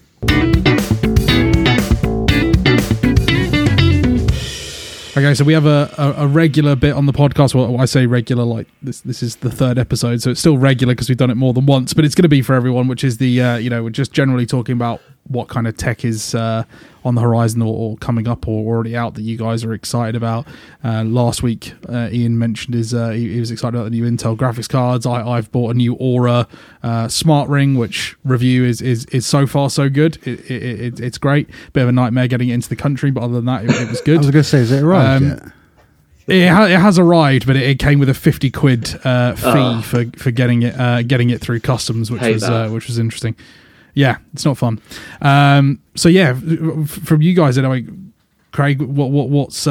Okay, so we have a regular bit on the podcast. Well, I say regular, like this is the third episode, so it's still regular because we've done it more than once, but it's going to be for everyone, which is the, we're just generally talking about what kind of tech is on the horizon or coming up or already out that you guys are excited about. Last week, Ian mentioned he was excited about the new Intel graphics cards. I've bought a new Aura Smart Ring, which review is so far so good. It's great. Bit of a nightmare getting it into the country, but other than that, it was good. I was going to say, is it arrived yet? It has arrived, but it came with a £50 fee for getting it through customs, which was interesting. Yeah, it's not fun. So yeah, from you guys anyway, Craig, what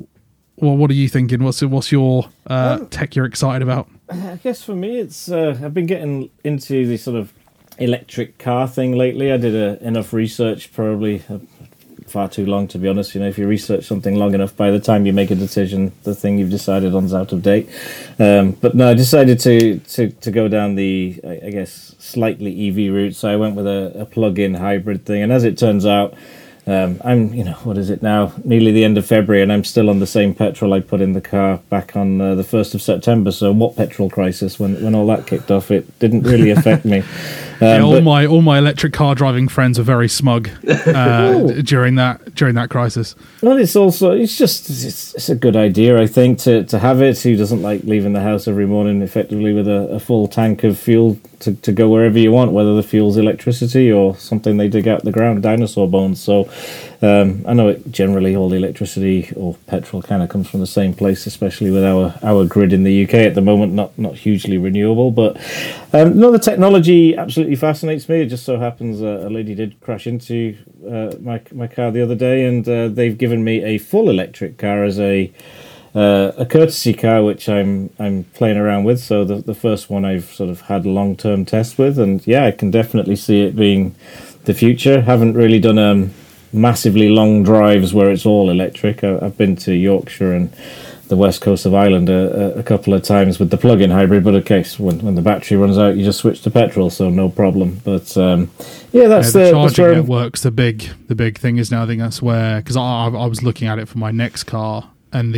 are you thinking? What's your tech you're excited about? I guess for me, it's I've been getting into the sort of electric car thing lately. I did enough research, probably far too long, to be honest. If you research something long enough, by the time you make a decision, the thing you've decided on is out of date. But no, I decided to go down the, I guess, slightly EV route. So I went with a plug-in hybrid thing, and as it turns out, I'm, what is it now? Nearly the end of February, and I'm still on the same petrol I put in the car back on the 1st of September. So what petrol crisis? When all that kicked off, it didn't really affect me. All my electric car driving friends were very smug during that crisis. Well, it's a good idea, I think, to have it. Who doesn't like leaving the house every morning effectively with a full tank of fuel to go wherever you want, whether the fuel's electricity or something they dig out the ground, dinosaur bones. So I know it generally all the electricity or petrol kind of comes from the same place, especially with our grid in the UK at the moment, not hugely renewable. But no, the technology absolutely fascinates me. It just so happens a lady did crash into my car the other day, and they've given me a full electric car as a courtesy car, which I'm playing around with. So the first one I've sort of had a long-term test with, and yeah, I can definitely see it being the future. Haven't really done massively long drives where it's all electric. I've been to Yorkshire and the west coast of Ireland a couple of times with the plug-in hybrid, but okay, so when the battery runs out, you just switch to petrol, so no problem. But that's the charging network's the big thing is now. I think that's where, because I was looking at it for my next car, and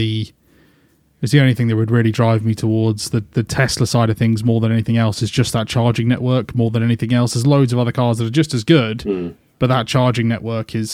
it's the only thing that would really drive me towards the Tesla side of things more than anything else is just that charging network more than anything else. There's loads of other cars that are just as good, but that charging network is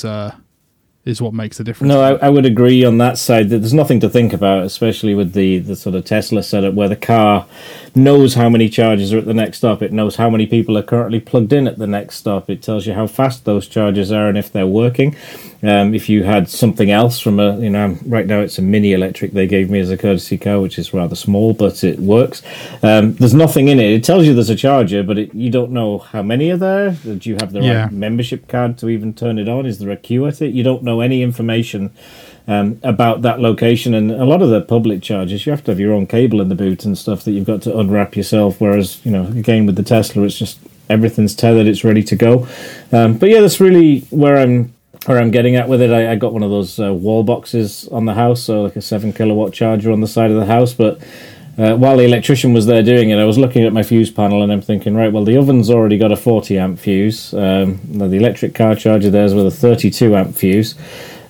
what makes the difference. No, I would agree on that side. That there's nothing to think about, especially with the sort of Tesla setup where the car knows how many charges are at the next stop. It knows how many people are currently plugged in at the next stop. It tells you how fast those charges are and if they're working. If you had something else from right now it's a mini electric they gave me as a courtesy car, which is rather small, but it works. There's nothing in it. It tells you there's a charger, but you don't know how many are there. Do you have the right membership card to even turn it on? Is there a queue at it? You don't know any information about that location, and a lot of the public charges you have to have your own cable in the boot and stuff that you've got to unwrap yourself, whereas again with the Tesla it's just everything's tethered, it's ready to go. But yeah, that's really where I'm getting at with it. I got one of those wall boxes on the house, so like a 7 kilowatt charger on the side of the house, but while the electrician was there doing it, I was looking at my fuse panel and I'm thinking, right, well, the oven's already got a 40 amp fuse. The electric car charger there's with a 32 amp fuse.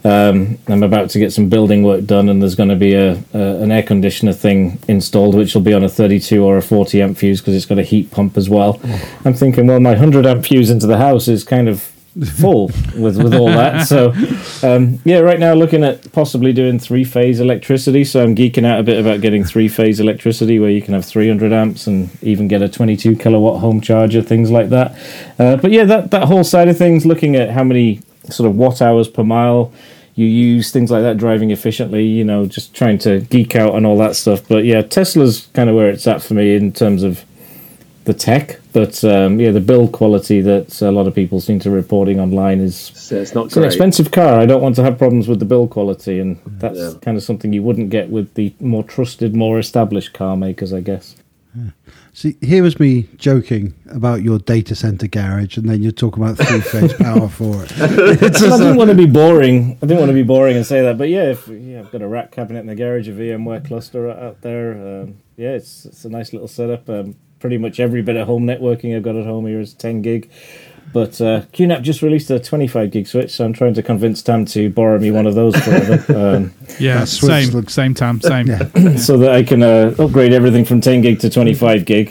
I'm about to get some building work done, and there's going to be an air conditioner thing installed, which will be on a 32 or a 40 amp fuse because it's got a heat pump as well. I'm thinking, well, my 100 amp fuse into the house is kind of full with all that. So, right now looking at possibly doing 3-phase electricity. So I'm geeking out a bit about getting 3-phase electricity where you can have 300 amps and even get a 22 kilowatt home charger, things like that. But yeah, that whole side of things, looking at how many sort of watt hours per mile you use, things like that, driving efficiently, just trying to geek out on all that stuff. But yeah, Tesla's kind of where it's at for me in terms of the tech, but the build quality that a lot of people seem to be reporting online it's an expensive car. I don't want to have problems with the build quality, and that's kind of something you wouldn't get with the more trusted, more established car makers, I guess. Yeah. See, here was me joking about your data center garage, and then you're talking about 3-phase power for it. I didn't want to be boring. And say that, but I've got a rack cabinet in the garage, a VMware cluster out there. It's a nice little setup. Pretty much every bit of home networking I've got at home here is 10 gig. But QNAP just released a 25 gig switch, so I'm trying to convince Tam to borrow me one of those forever. Same Tam, same. Yeah. So that I can upgrade everything from 10 gig to 25 gig.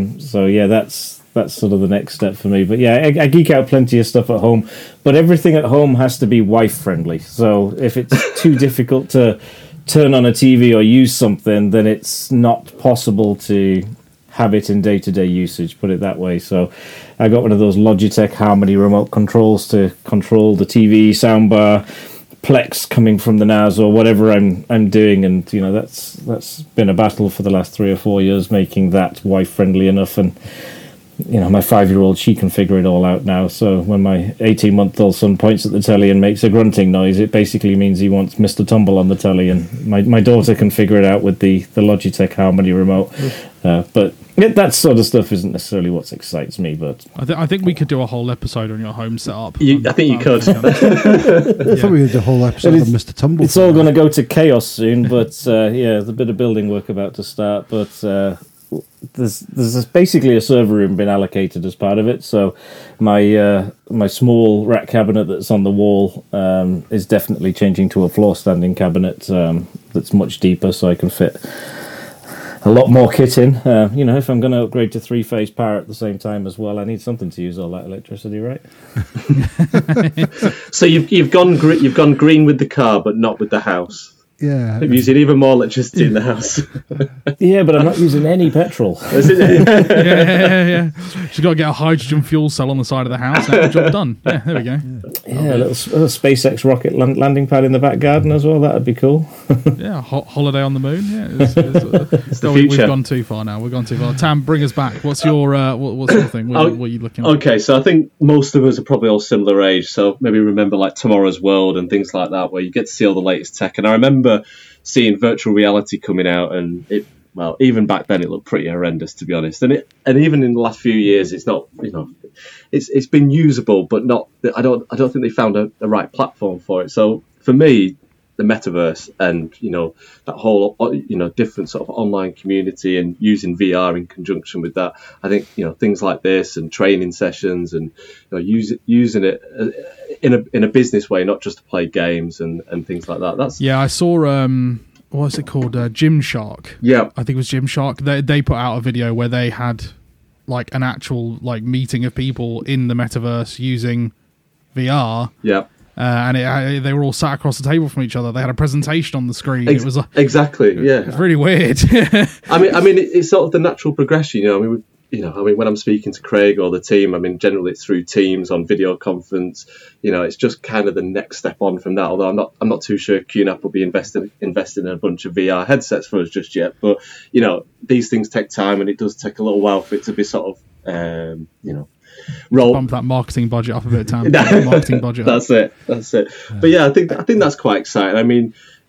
That's sort of the next step for me. But yeah, I geek out plenty of stuff at home, but everything at home has to be wife friendly. So if it's too difficult to turn on a TV or use something, then it's not possible to have it in day-to-day usage, put it that way. So I got one of those Logitech Harmony remote controls to control the TV, soundbar, Plex coming from the NAS or whatever I'm doing, and that's been a battle for the last 3 or 4 years, making that wife-friendly enough. And my 5-year-old, she can figure it all out now. So when my 18-month-old son points at the telly and makes a grunting noise, it basically means he wants Mr. Tumble on the telly, and my daughter can figure it out with the Logitech Harmony remote. But that sort of stuff isn't necessarily what excites me. But I think we could do a whole episode on your home setup. I think you could. I thought we would do a whole episode of Mr. Tumble. It's all going to go to chaos soon, but there's a bit of building work about to start. But there's basically a server room been allocated as part of it. So my small rack cabinet that's on the wall is definitely changing to a floor standing cabinet that's much deeper, so I can fit a lot more kit in. If I'm going to upgrade to 3-phase power at the same time as well, I need something to use all that electricity, right? So you've gone green with the car, but not with the house. Yeah, I'm using even more electricity in the house. Yeah, but I'm not using any petrol. Yeah. She's got to get a hydrogen fuel cell on the side of the house. Now, job done. Yeah, there we go. Yeah, a little SpaceX rocket landing pad in the back garden as well. That'd be cool. Yeah, holiday on the moon. Yeah, it's the future. We've gone too far now. We've gone too far. Tam, bring us back. What's your thing? What are you looking at? Okay, so I think most of us are probably all similar age. So maybe remember like Tomorrow's World and things like that, where you get to see all the latest tech. And I remember seeing virtual reality coming out, and even back then it looked pretty horrendous, to be honest. And even in the last few years, it's not, it's been usable, but not. I don't think they found the right platform for it. So for me, the metaverse and that whole different sort of online community and using VR in conjunction with that, I think things like this and training sessions and using it in a business way, not just to play games and things like that. I saw what's it called, Gymshark. Yeah, I think it was Gymshark. They put out a video where they had like an actual meeting of people in the metaverse using VR. Yeah. And they were all sat across the table from each other. They had a presentation on the screen. It was exactly, yeah. It was really weird. I mean, it's sort of the natural progression. When I'm speaking to Craig or the team, generally it's through Teams on video conference. It's just kind of the next step on from that. Although I'm not too sure QNAP will be investing in a bunch of VR headsets for us just yet. But these things take time, and it does take a little while for it to be sort of bump that marketing budget up a bit, Tam. Marketing budget. That's it. But yeah, I think that's quite exciting.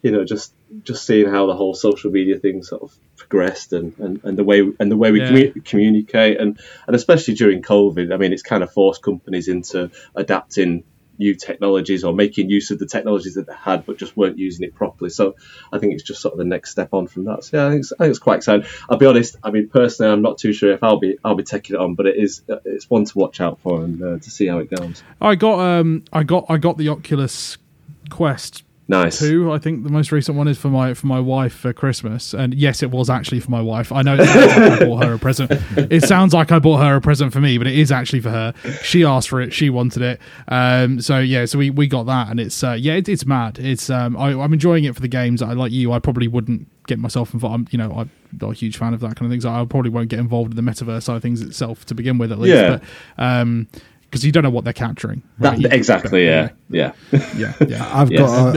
Just seeing how the whole social media thing sort of progressed and the way we communicate and especially during COVID. It's kind of forced companies into adapting new technologies or making use of the technologies that they had but just weren't using it properly. So I think it's just sort of the next step on from that. So yeah, I think it's quite exciting. I'll be honest, personally I'm not too sure if I'll be taking it on, but it's one to watch out for and to see how it goes. I got the Oculus Quest Nice. 2, I think the most recent one is for my wife for Christmas. And yes, it was actually for my wife. I know it sounds like I bought her a present. It sounds like I bought her a present for me, but it is actually for her. She asked for it. She wanted it. So we got that, and it's it's mad. It's I'm enjoying it for the games. I like you. I probably wouldn't get myself involved. I'm not a huge fan of that kind of things. I probably won't get involved in the metaverse side of things itself to begin with, at least. Yeah. But, because you don't know what they're capturing. Right? Exactly. Yeah. I've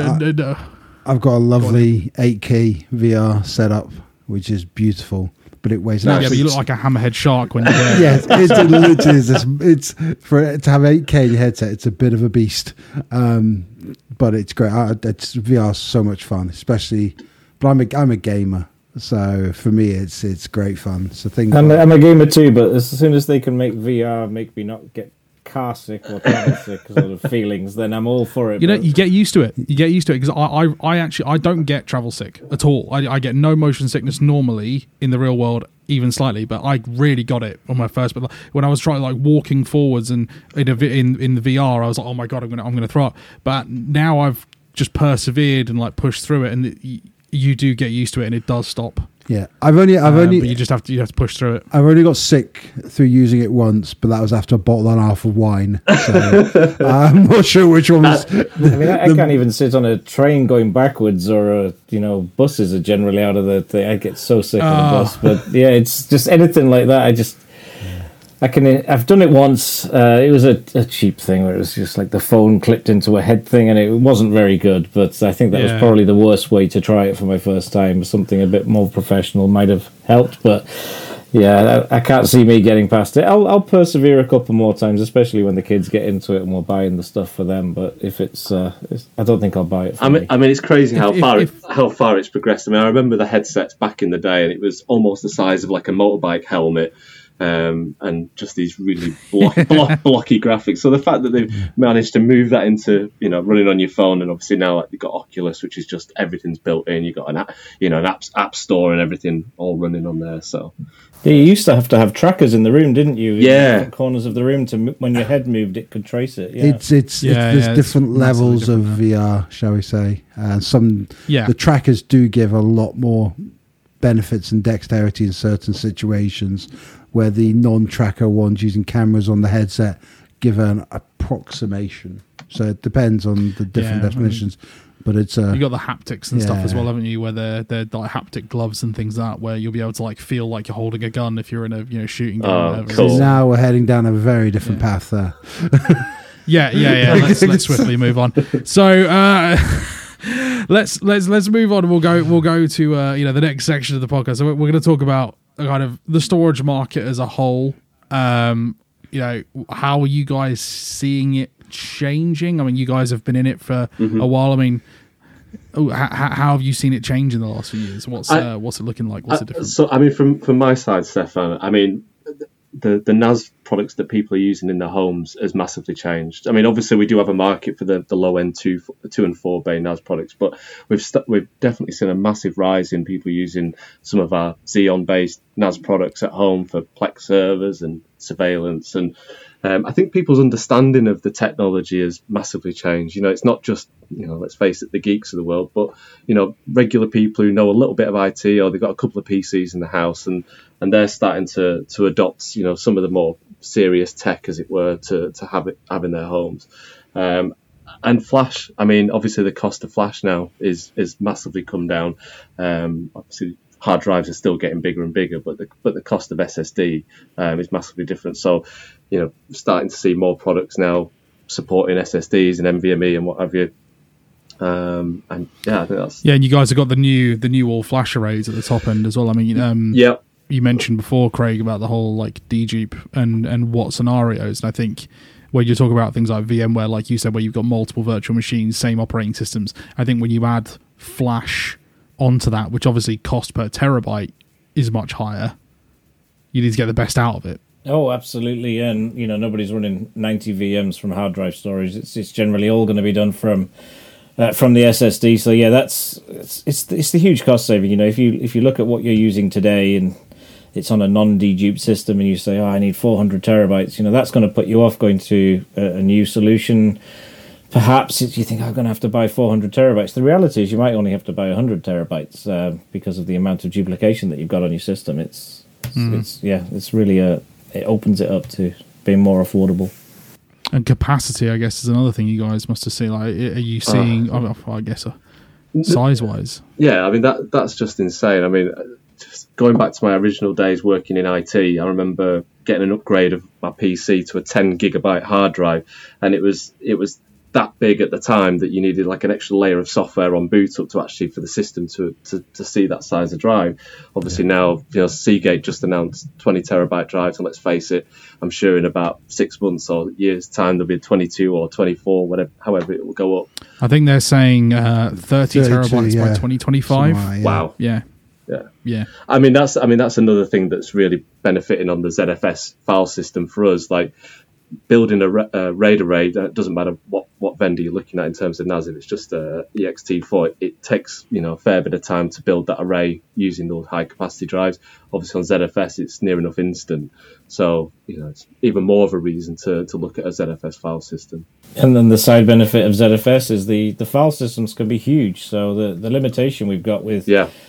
got a lovely 8K VR setup, which is beautiful, but it weighs. But you look like a hammerhead shark when you're there. Yes, it literally is. It's for it to have 8K in your headset. It's a bit of a beast, but it's great. VR is so much fun, especially. But I'm a gamer. So for me, it's great fun. So I'm a gamer too, but as soon as they can make VR make me not get car sick or travel sick sort of feelings, then I'm all for it. You get used to it. You get used to it because I don't get travel sick at all. I get no motion sickness normally in the real world, even slightly, but I really got it on my first. But when I was trying walking forwards and in the VR, I was like, oh my god, I'm gonna throw up. But now I've just persevered and pushed through it, and you do get used to it, and it does stop. Yeah, I've only. But you just have to push through it. I've only got sick through using it once, but that was after a bottle and a half of wine. So I'm not sure which one was. I can't even sit on a train going backwards, or buses are generally out of the thing. I get so sick on the bus, but yeah, it's just anything like that. I've done it once. It was a cheap thing where it was just the phone clipped into a head thing, and it wasn't very good. But I think that was probably the worst way to try it for my first time. Something a bit more professional might have helped, but yeah, I can't see me getting past it. I'll persevere a couple more times, especially when the kids get into it and we're buying the stuff for them. But if it's I don't think I'll buy it. For me. It's crazy how far it's progressed. I remember the headsets back in the day, and it was almost the size of a motorbike helmet. And just these really blocky graphics. So the fact that they've managed to move that into running on your phone, and obviously now you've got Oculus, which is just everything's built in. You've got an app store and everything all running on there. So yeah, you used to have trackers in the room, didn't you? Yeah, in the corners of the room when your head moved, it could trace it. Yeah. There's different levels of VR, shall we say? The trackers do give a lot more benefits and dexterity in certain situations, where the non-tracker ones using cameras on the headset give an approximation. So it depends on the different definitions. But it's you got the haptics and stuff as well, haven't you? Where they're haptic gloves and things like that, where you'll be able to feel like you're holding a gun if you're in a shooting game. Oh, cool. So now we're heading down a very different path there. Yeah. Let's swiftly move on. So let's move on. We'll go to the next section of the podcast. So we're going to talk about kind of the storage market as a whole. How are you guys seeing it changing? I mean, you guys have been in it for a while. I mean, how have you seen it change in the last few years? What's it looking like? What's the difference? So, from my side, Stefan, the NAS products that people are using in their homes has massively changed. Obviously we do have a market for the low end 2 and 4 bay NAS products, but we've definitely seen a massive rise in people using some of our Xeon based NAS products at home for Plex servers and surveillance. And I think people's understanding of the technology has massively changed. It's not just, let's face it, the geeks of the world, but, regular people who know a little bit of IT, or they've got a couple of PCs in the house, and they're starting to adopt, some of the more serious tech, as it were, to have in their homes. And flash, obviously the cost of flash now is massively come down. Obviously hard drives are still getting bigger and bigger, but the cost of SSD is massively different. So, starting to see more products now supporting SSDs and NVMe and what have you. And yeah, I think that's and you guys have got the new all flash arrays at the top end as well. You mentioned before, Craig, about the whole dedupe and what scenarios, and I think when you talk about things like VMware, like you said, where you've got multiple virtual machines, same operating systems, I think when you add flash onto that, which obviously cost per terabyte is much higher, you need to get the best out of it. Oh, absolutely. And nobody's running 90 VMs from hard drive storage. It's generally all going to be done from the SSD. So yeah, it's the huge cost saving. If you look at what you're using today and it's on a non-deduped system, and you say, I need 400 terabytes, that's going to put you off going to a new solution perhaps you think I'm going to have to buy 400 terabytes. The reality is you might only have to buy 100 terabytes because of the amount of duplication that you've got on your system. It's really it opens it up to being more affordable. And capacity, I guess, is another thing you guys must have seen. Like, are you seeing? I guess size wise. Yeah, I mean that's just insane. I mean, just going back to my original days working in IT, I remember getting an upgrade of my PC to a 10 gigabyte hard drive, and it was that big at the time that you needed like an extra layer of software on boot up to actually for the system to see that size of drive. Obviously now, Seagate just announced 20 terabyte drives, and let's face it, I'm sure in about 6 months or years time there'll be 22 or 24, whatever, however it will go up. I think they're saying 30 terabytes by 2025. Wow. Yeah. I mean that's another thing that's really benefiting on the ZFS file system for us. Like, building a RAID array, it doesn't matter what vendor you're looking at in terms of NAS. If it's just a ext4, it takes a fair bit of time to build that array using those high capacity drives. Obviously on ZFS it's near enough instant, so it's even more of a reason to look at a ZFS file system. And then the side benefit of ZFS is the file systems can be huge. So the limitation we've got with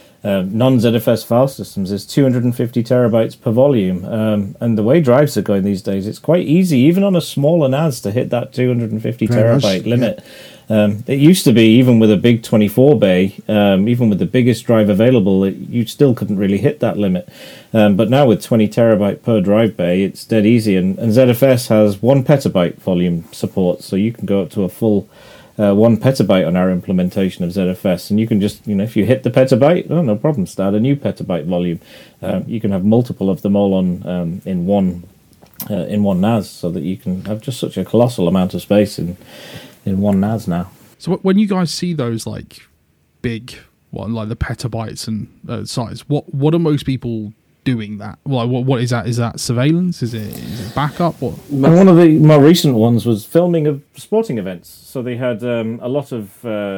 non-ZFS file systems is 250 terabytes per volume, and the way drives are going these days, it's quite easy, even on a smaller NAS, to hit that 250 terabyte limit. It used to be, even with a big 24 bay, even with the biggest drive available, you still couldn't really hit that limit. But now with 20 terabyte per drive bay, it's dead easy, and ZFS has 1 petabyte volume support, so you can go up to a full 1 petabyte on our implementation of ZFS, and you can just, if you hit the petabyte, no problem, start a new petabyte volume. You can have multiple of them all on in one NAS, so that you can have just such a colossal amount of space in one NAS now. So when you guys see those like big one, like the petabytes and size, what are most people doing that? Well, what is that? Is that surveillance? Is it backup? What? One of the more recent ones was filming of sporting events. So they had a lot of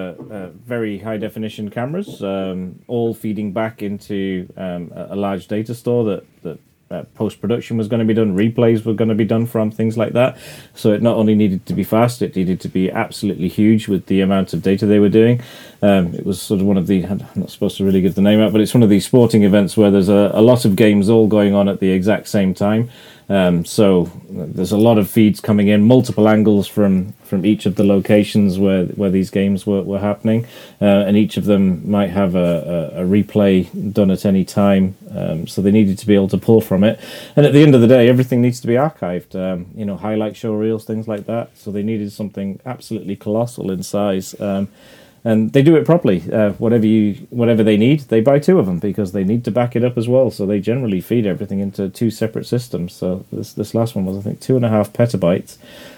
very high definition cameras, all feeding back into a large data store that post-production was going to be done, replays were going to be done from, things like that. So it not only needed to be fast, it needed to be absolutely huge with the amount of data they were doing. It was sort of one of the, I'm not supposed to really give the name out, but it's one of these sporting events where there's a lot of games all going on at the exact same time. So there's a lot of feeds coming in, multiple angles from each of the locations where these games were happening, and each of them might have a replay done at any time. So they needed to be able to pull from it. And at the end of the day, everything needs to be archived, highlight show reels, things like that. So they needed something absolutely colossal in size. And they do it properly. Whatever they need, they buy 2 of them because they need to back it up as well. So they generally feed everything into 2 separate systems. So this last one was, I think, 2.5 petabytes,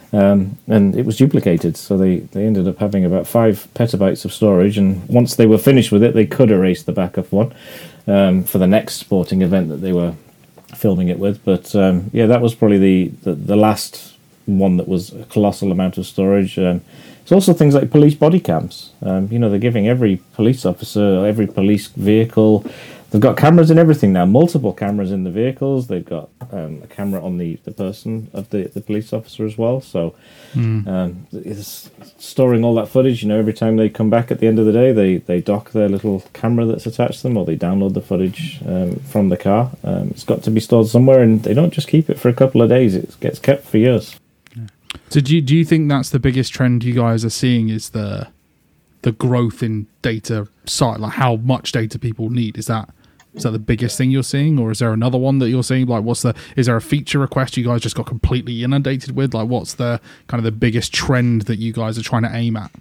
and it was duplicated. So they ended up having about 5 petabytes of storage. And once they were finished with it, they could erase the backup one for the next sporting event that they were filming it with. But that was probably the last one that was a colossal amount of storage. It's also things like police body cams. They're giving every police officer, every police vehicle, they've got cameras in everything now, multiple cameras in the vehicles. They've got a camera on the person of the police officer as well. So it's storing all that footage. Every time they come back at the end of the day, they dock their little camera that's attached to them, or they download the footage from the car. It's got to be stored somewhere, and they don't just keep it for a couple of days. It gets kept for years. So do you think that's the biggest trend you guys are seeing, is the growth in data side, like how much data people need? Is that the biggest thing you're seeing, or is there another one that you're seeing? Like, is there a feature request you guys just got completely inundated with? Like, what's the kind of the biggest trend that you guys are trying to aim at?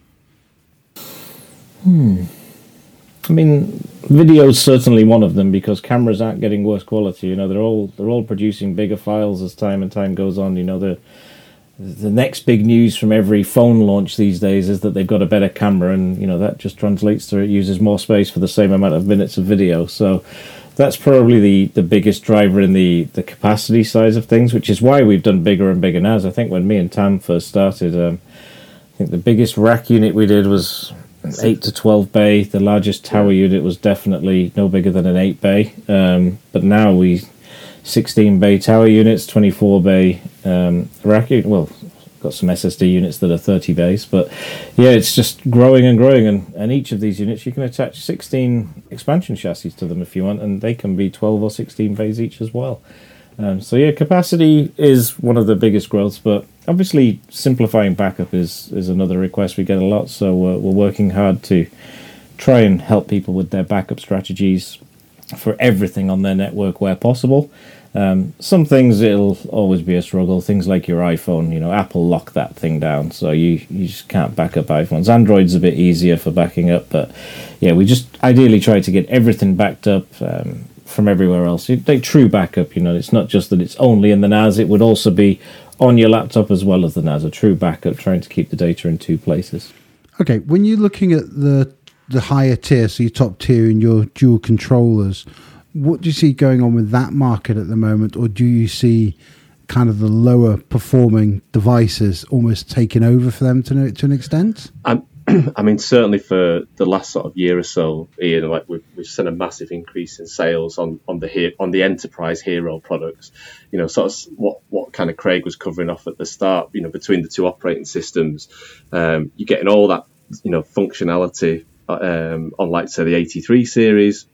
I mean, video is certainly one of them, because cameras aren't getting worse quality. They're all producing bigger files as time goes on. The next big news from every phone launch these days is that they've got a better camera, and that just translates to it uses more space for the same amount of minutes of video. So that's probably the biggest driver in the capacity size of things, which is why we've done bigger and bigger NAS. I think when me and Tam first started, I think the biggest rack unit we did was 8 to 12 bay. The largest tower unit was definitely no bigger than an 8 bay. But now 16 bay tower units, 24 bay rack unit. Well, got some SSD units that are 30 bays, but yeah, it's just growing and growing, and each of these units you can attach 16 expansion chassis to them if you want, and they can be 12 or 16 bays each as well. So yeah, capacity is one of the biggest growths, but obviously simplifying backup is another request we get a lot, so we're working hard to try and help people with their backup strategies for everything on their network where possible. Some things it'll always be a struggle. Things like your iPhone, Apple locked that thing down, so you just can't back up iPhones. Android's a bit easier for backing up, but yeah, we just ideally try to get everything backed up from everywhere else. You take true backup, it's not just that it's only in the NAS, it would also be on your laptop as well as the NAS, a true backup, trying to keep the data in two places. Okay, when you're looking at the higher tier, so your top tier and your dual controllers, what do you see going on with that market at the moment, or do you see kind of the lower performing devices almost taking over for them to an extent? I mean, certainly for the last sort of year or so, Ian, like we've seen a massive increase in sales on the enterprise hero products. Sort of what kind of Craig was covering off at the start. Between the two operating systems, you're getting all that functionality on, like, say, the 83 series.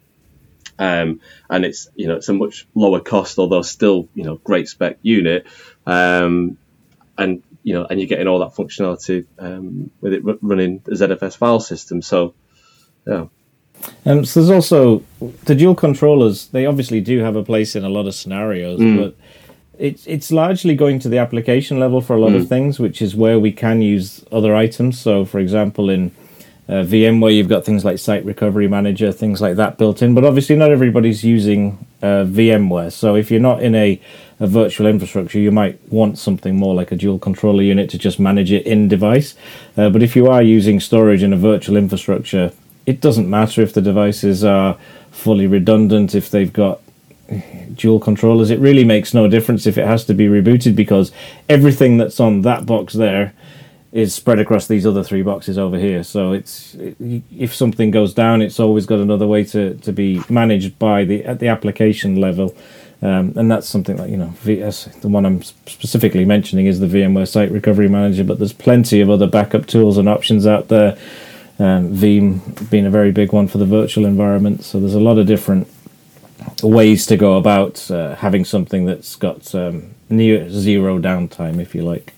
And it's it's a much lower cost, although still great spec unit, and you're getting all that functionality with it running the ZFS file system. So yeah. So there's also the dual controllers. They obviously do have a place in a lot of scenarios, but it's largely going to the application level for a lot of things, which is where we can use other items. So, for example, in VMware, you've got things like Site Recovery Manager, things like that built in, but obviously not everybody's using VMware. So if you're not in a virtual infrastructure, you might want something more like a dual controller unit to just manage it in device. But if you are using storage in a virtual infrastructure, it doesn't matter if the devices are fully redundant, if they've got dual controllers. It really makes no difference if it has to be rebooted, because everything that's on that box there is spread across these other three boxes over here. So if something goes down, it's always got another way to be managed at the application level. And that's something like, the one I'm specifically mentioning is the VMware Site Recovery Manager, but there's plenty of other backup tools and options out there. Veeam being a very big one for the virtual environment. So there's a lot of different ways to go about having something that's got near zero downtime, if you like.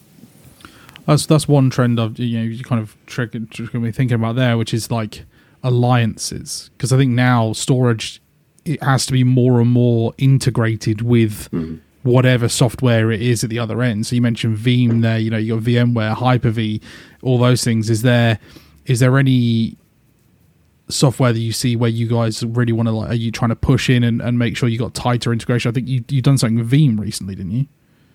That's one trend of you kind of triggered me thinking about there, which is like alliances, because I think now storage, it has to be more and more integrated with whatever software it is at the other end. So you mentioned Veeam there, you got VMware, Hyper-V, all those things. Is there any software that you see where you guys really want to, are you trying to push in and make sure you got tighter integration? I think you've done something with Veeam recently, didn't you?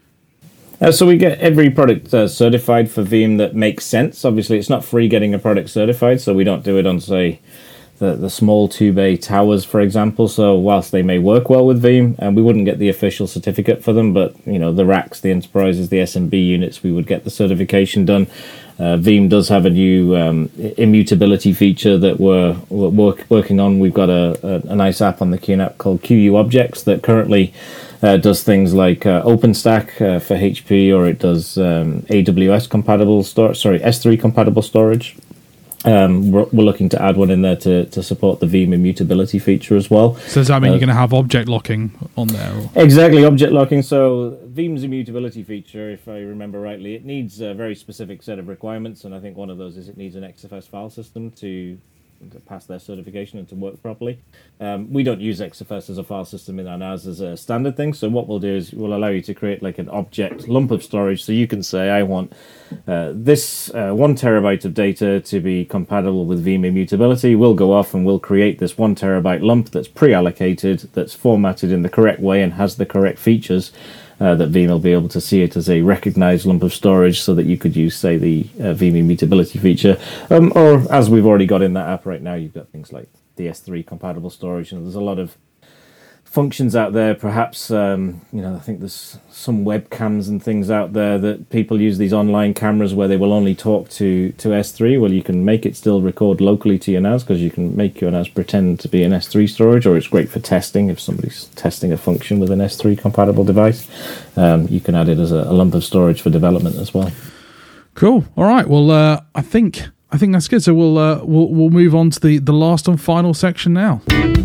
So we get every product certified for Veeam that makes sense. Obviously, it's not free getting a product certified, so we don't do it on, say, the small 2-bay towers, for example. So whilst they may work well with Veeam, and we wouldn't get the official certificate for them, but the racks, the enterprises, the SMB units, we would get the certification done. Veeam does have a new immutability feature that we're working on. We've got a nice app on the QNAP called QU Objects that currently does things like OpenStack for HP, or it does AWS compatible storage, S3 compatible storage. We're looking to add one in there to support the Veeam immutability feature as well. So does that mean you're going to have object locking on there? Or? Exactly, object locking. So Veeam's immutability feature, if I remember rightly, it needs a very specific set of requirements, and I think one of those is it needs an XFS file system to pass their certification and to work properly. We don't use XFS as a file system in our NAS as a standard thing, so what we'll do is we'll allow you to create like an object lump of storage, so you can say, I want this 1 terabyte of data to be compatible with Veeam immutability. We'll go off and we'll create this 1 terabyte lump that's pre-allocated, that's formatted in the correct way and has the correct features, that Veeam will be able to see it as a recognized lump of storage, so that you could use, say, the Veeam immutability feature. Or, as we've already got in that app right now, you've got things like the S3 compatible storage, and there's a lot of functions out there. Perhaps, I think there's some webcams and things out there that people use, these online cameras where they will only talk to S3. Well, you can make it still record locally to your NAS, because you can make your NAS pretend to be an S3 storage, or it's great for testing. If somebody's testing a function with an S3 compatible device, you can add it as a lump of storage for development as well. Cool. All right. Well, I think that's good. So we'll move on to the last and final section now.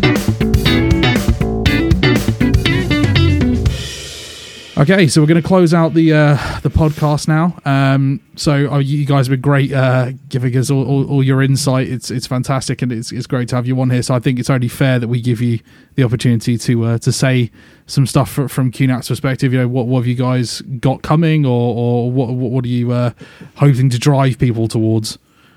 Okay, so we're going to close out the podcast now. So you guys have been great giving us all your insight. It's fantastic, and it's great to have you on here. So I think it's only fair that we give you the opportunity to say some stuff from QNAP's perspective. You know, what have you guys got coming, or what are you hoping to drive people towards?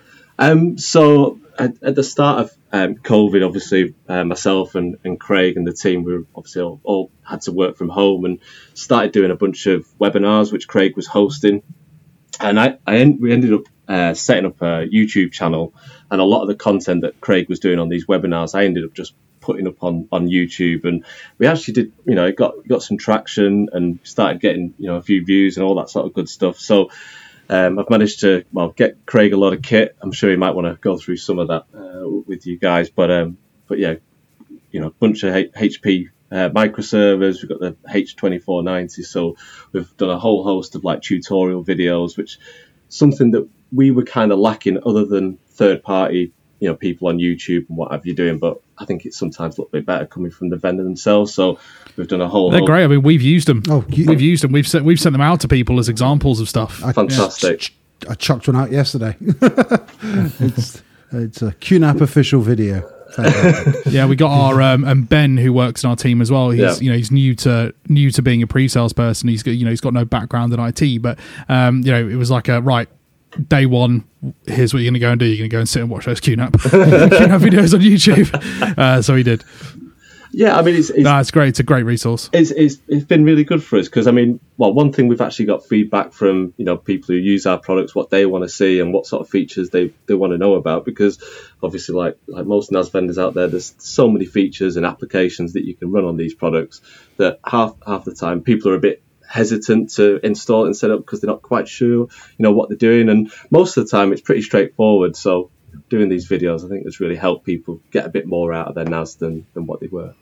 So at the start of COVID, obviously myself and Craig and the team, we were obviously all had to work from home and started doing a bunch of webinars, which Craig was hosting. And we ended up setting up a YouTube channel, and a lot of the content that Craig was doing on these webinars, I ended up just putting up on YouTube, and we actually did, it got some traction and started getting, a few views and all that sort of good stuff. So I've managed to get Craig a lot of kit. I'm sure he might want to go through some of that with you guys, but yeah, a bunch of HP microservers. We've got the H2490, so we've done a whole host of like tutorial videos, which something that we were kind of lacking other than third party people on YouTube and what have you doing, but I think it's sometimes a little bit better coming from the vendor themselves. So we've done a whole. They're great. I mean, we've used them. We've used them. We've sent them out to people as examples of stuff. Fantastic. I chucked one out yesterday. It's a QNAP official video. Yeah, we got our and Ben, who works in our team as well. He's he's new to being a pre-sales person. He's got no background in IT, but it was like right. Day one, here's what you're going to go and do. You're going to go and sit and watch those QNAP videos on YouTube. So he did. Yeah, I mean, it's great. It's a great resource. It's been really good for us because, I mean, one thing we've actually got feedback from, people who use our products, what they want to see and what sort of features they want to know about, because obviously like most NAS vendors out there, there's so many features and applications that you can run on these products that half the time people are a bit hesitant to install and set up because they're not quite sure, what they're doing. And most of the time it's pretty straightforward. So doing these videos, I think has really helped people get a bit more out of their NAS than what they were.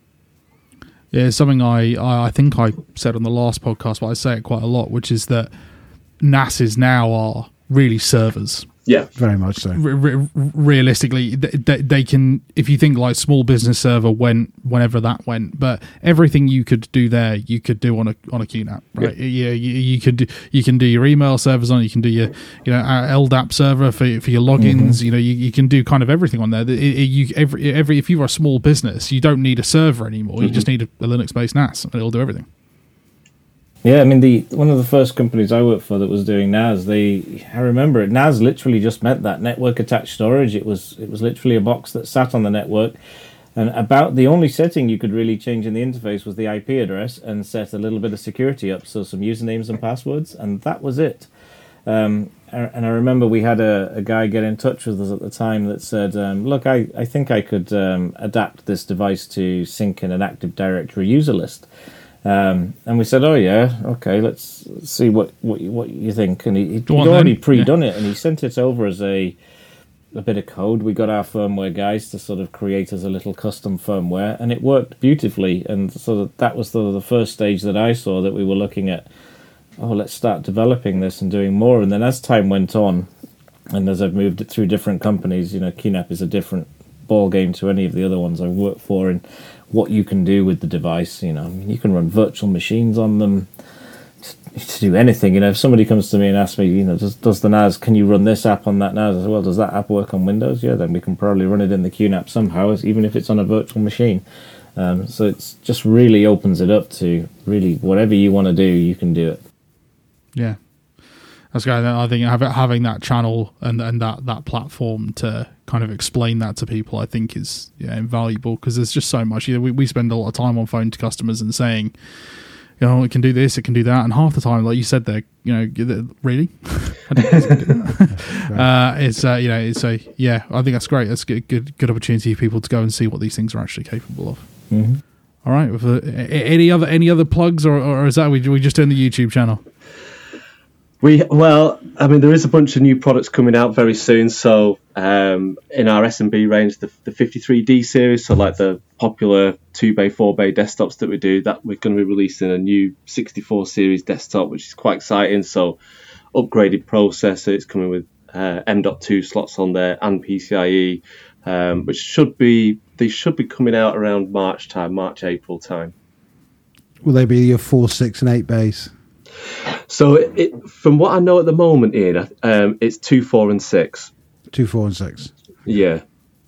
Yeah, something I think I said on the last podcast, but I say it quite a lot, which is that NASs now are really servers. Yeah, very much so. Realistically, they can. If you think like small business server went whenever that went, but everything you could do there, you could do on a QNAP, right? Yeah, you can do your email servers on. You can do your LDAP server for your logins. Mm-hmm. You can do kind of everything on there. If you are a small business, you don't need a server anymore. Mm-hmm. You just need a Linux based NAS, and it'll do everything. Yeah, I mean, one of the first companies I worked for that was doing NAS, I remember it. NAS literally just meant that network attached storage. It was literally a box that sat on the network, and about the only setting you could really change in the interface was the IP address and set a little bit of security up, so some usernames and passwords, and that was it. And I remember we had a guy get in touch with us at the time that said, look, I think I could adapt this device to sync in an Active Directory user list. And we said, oh yeah, okay, let's see what you think. And he'd already pre-done it, and he sent it over as a bit of code. We got our firmware guys to sort of create as a little custom firmware, and it worked beautifully. And so that was the first stage that I saw that we were looking at, let's start developing this and doing more. And then as time went on, and as I've moved it through different companies, QNAP is a different ball game to any of the other ones I've worked for, and what you can do with the device. You can run virtual machines on them to do anything. If somebody comes to me and asks me, does the NAS, can you run this app on that NAS? I say, well, does that app work on Windows? Yeah, then we can probably run it in the QNAP somehow, even if it's on a virtual machine. So it's just really opens it up to really whatever you want to do, you can do it. Yeah. That's great. I think having that channel and that platform to kind of explain that to people, I think is invaluable, because there's just so much. We spend a lot of time on phone to customers and saying, it can do this, it can do that, and half the time, like you said there, really, I think that's great. That's a good opportunity for people to go and see what these things are actually capable of. Mm-hmm. All right. Any other plugs, or is that we just doing the YouTube channel? There is a bunch of new products coming out very soon. So in our S&B range, the 53D series, so like the popular 2-bay, 4-bay desktops that we do, that we're going to be releasing a new 64 series desktop, which is quite exciting. So upgraded processor. It's coming with M.2 slots on there and PCIe, which should be coming out around March, April time. Will they be your 4, 6, and 8 base? So from what I know at the moment, Ian, it's 2, 4, and 6. 2, 4, and 6. Yeah.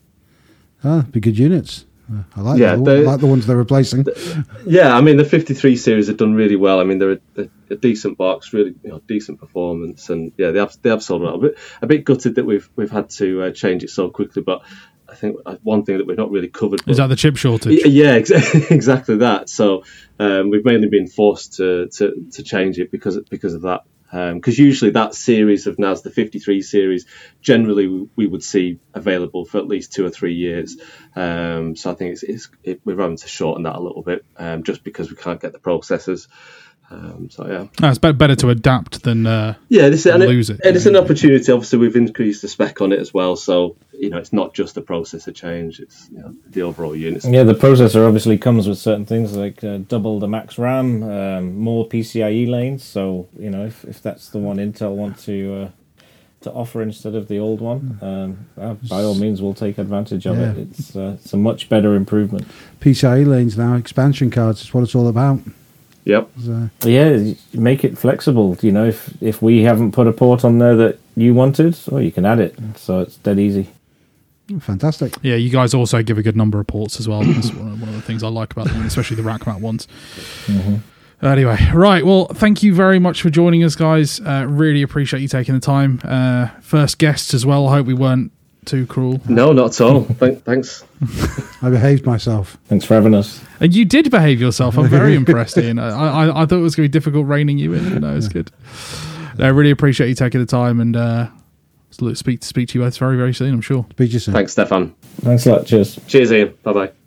Be good units. I like Yeah, that. I like the ones they're replacing. Yeah, I mean the 53 series have done really well. I mean they're a decent box, really decent performance, and yeah, they have sold well. A bit gutted that we've had to change it so quickly, but I think one thing that we've not really covered is that the chip shortage. Yeah, exactly that. So we've mainly been forced to change it because of that. Because usually that series of NAS, the 53 series, generally we would see available for at least 2 or 3 years. So I think we're having to shorten that a little bit, just because we can't get the processors. So yeah, it's better to adapt than lose it. And it's an opportunity. Obviously, we've increased the spec on it as well. So it's not just the processor change; it's the overall unit. Yeah, the processor obviously comes with certain things like double the max RAM, more PCIe lanes. So if that's the one Intel want to offer instead of the old one, by all means, we'll take advantage of it. It's a much better improvement. PCIe lanes now, expansion cards is what it's all about. Yep. Yeah, make it flexible. If we haven't put a port on there that you wanted, well, you can add it. So it's dead easy. Fantastic. Yeah, you guys also give a good number of ports as well. That's one of the things I like about them, especially the rack mount ones. Mm-hmm. Anyway, right. Well, thank you very much for joining us, guys. Really appreciate you taking the time. First guests as well. I hope we weren't too cruel. No, not at all. Thanks. I behaved myself. Thanks for having us. And you did behave yourself. I'm very impressed, Ian. I thought it was going to be difficult reining you in, but no, it's good. I really appreciate you taking the time, and speak to you both very, very soon, I'm sure. Speak to you soon. Thanks, Stefan. Thanks a lot. Cheers. Cheers, Ian. Bye-bye.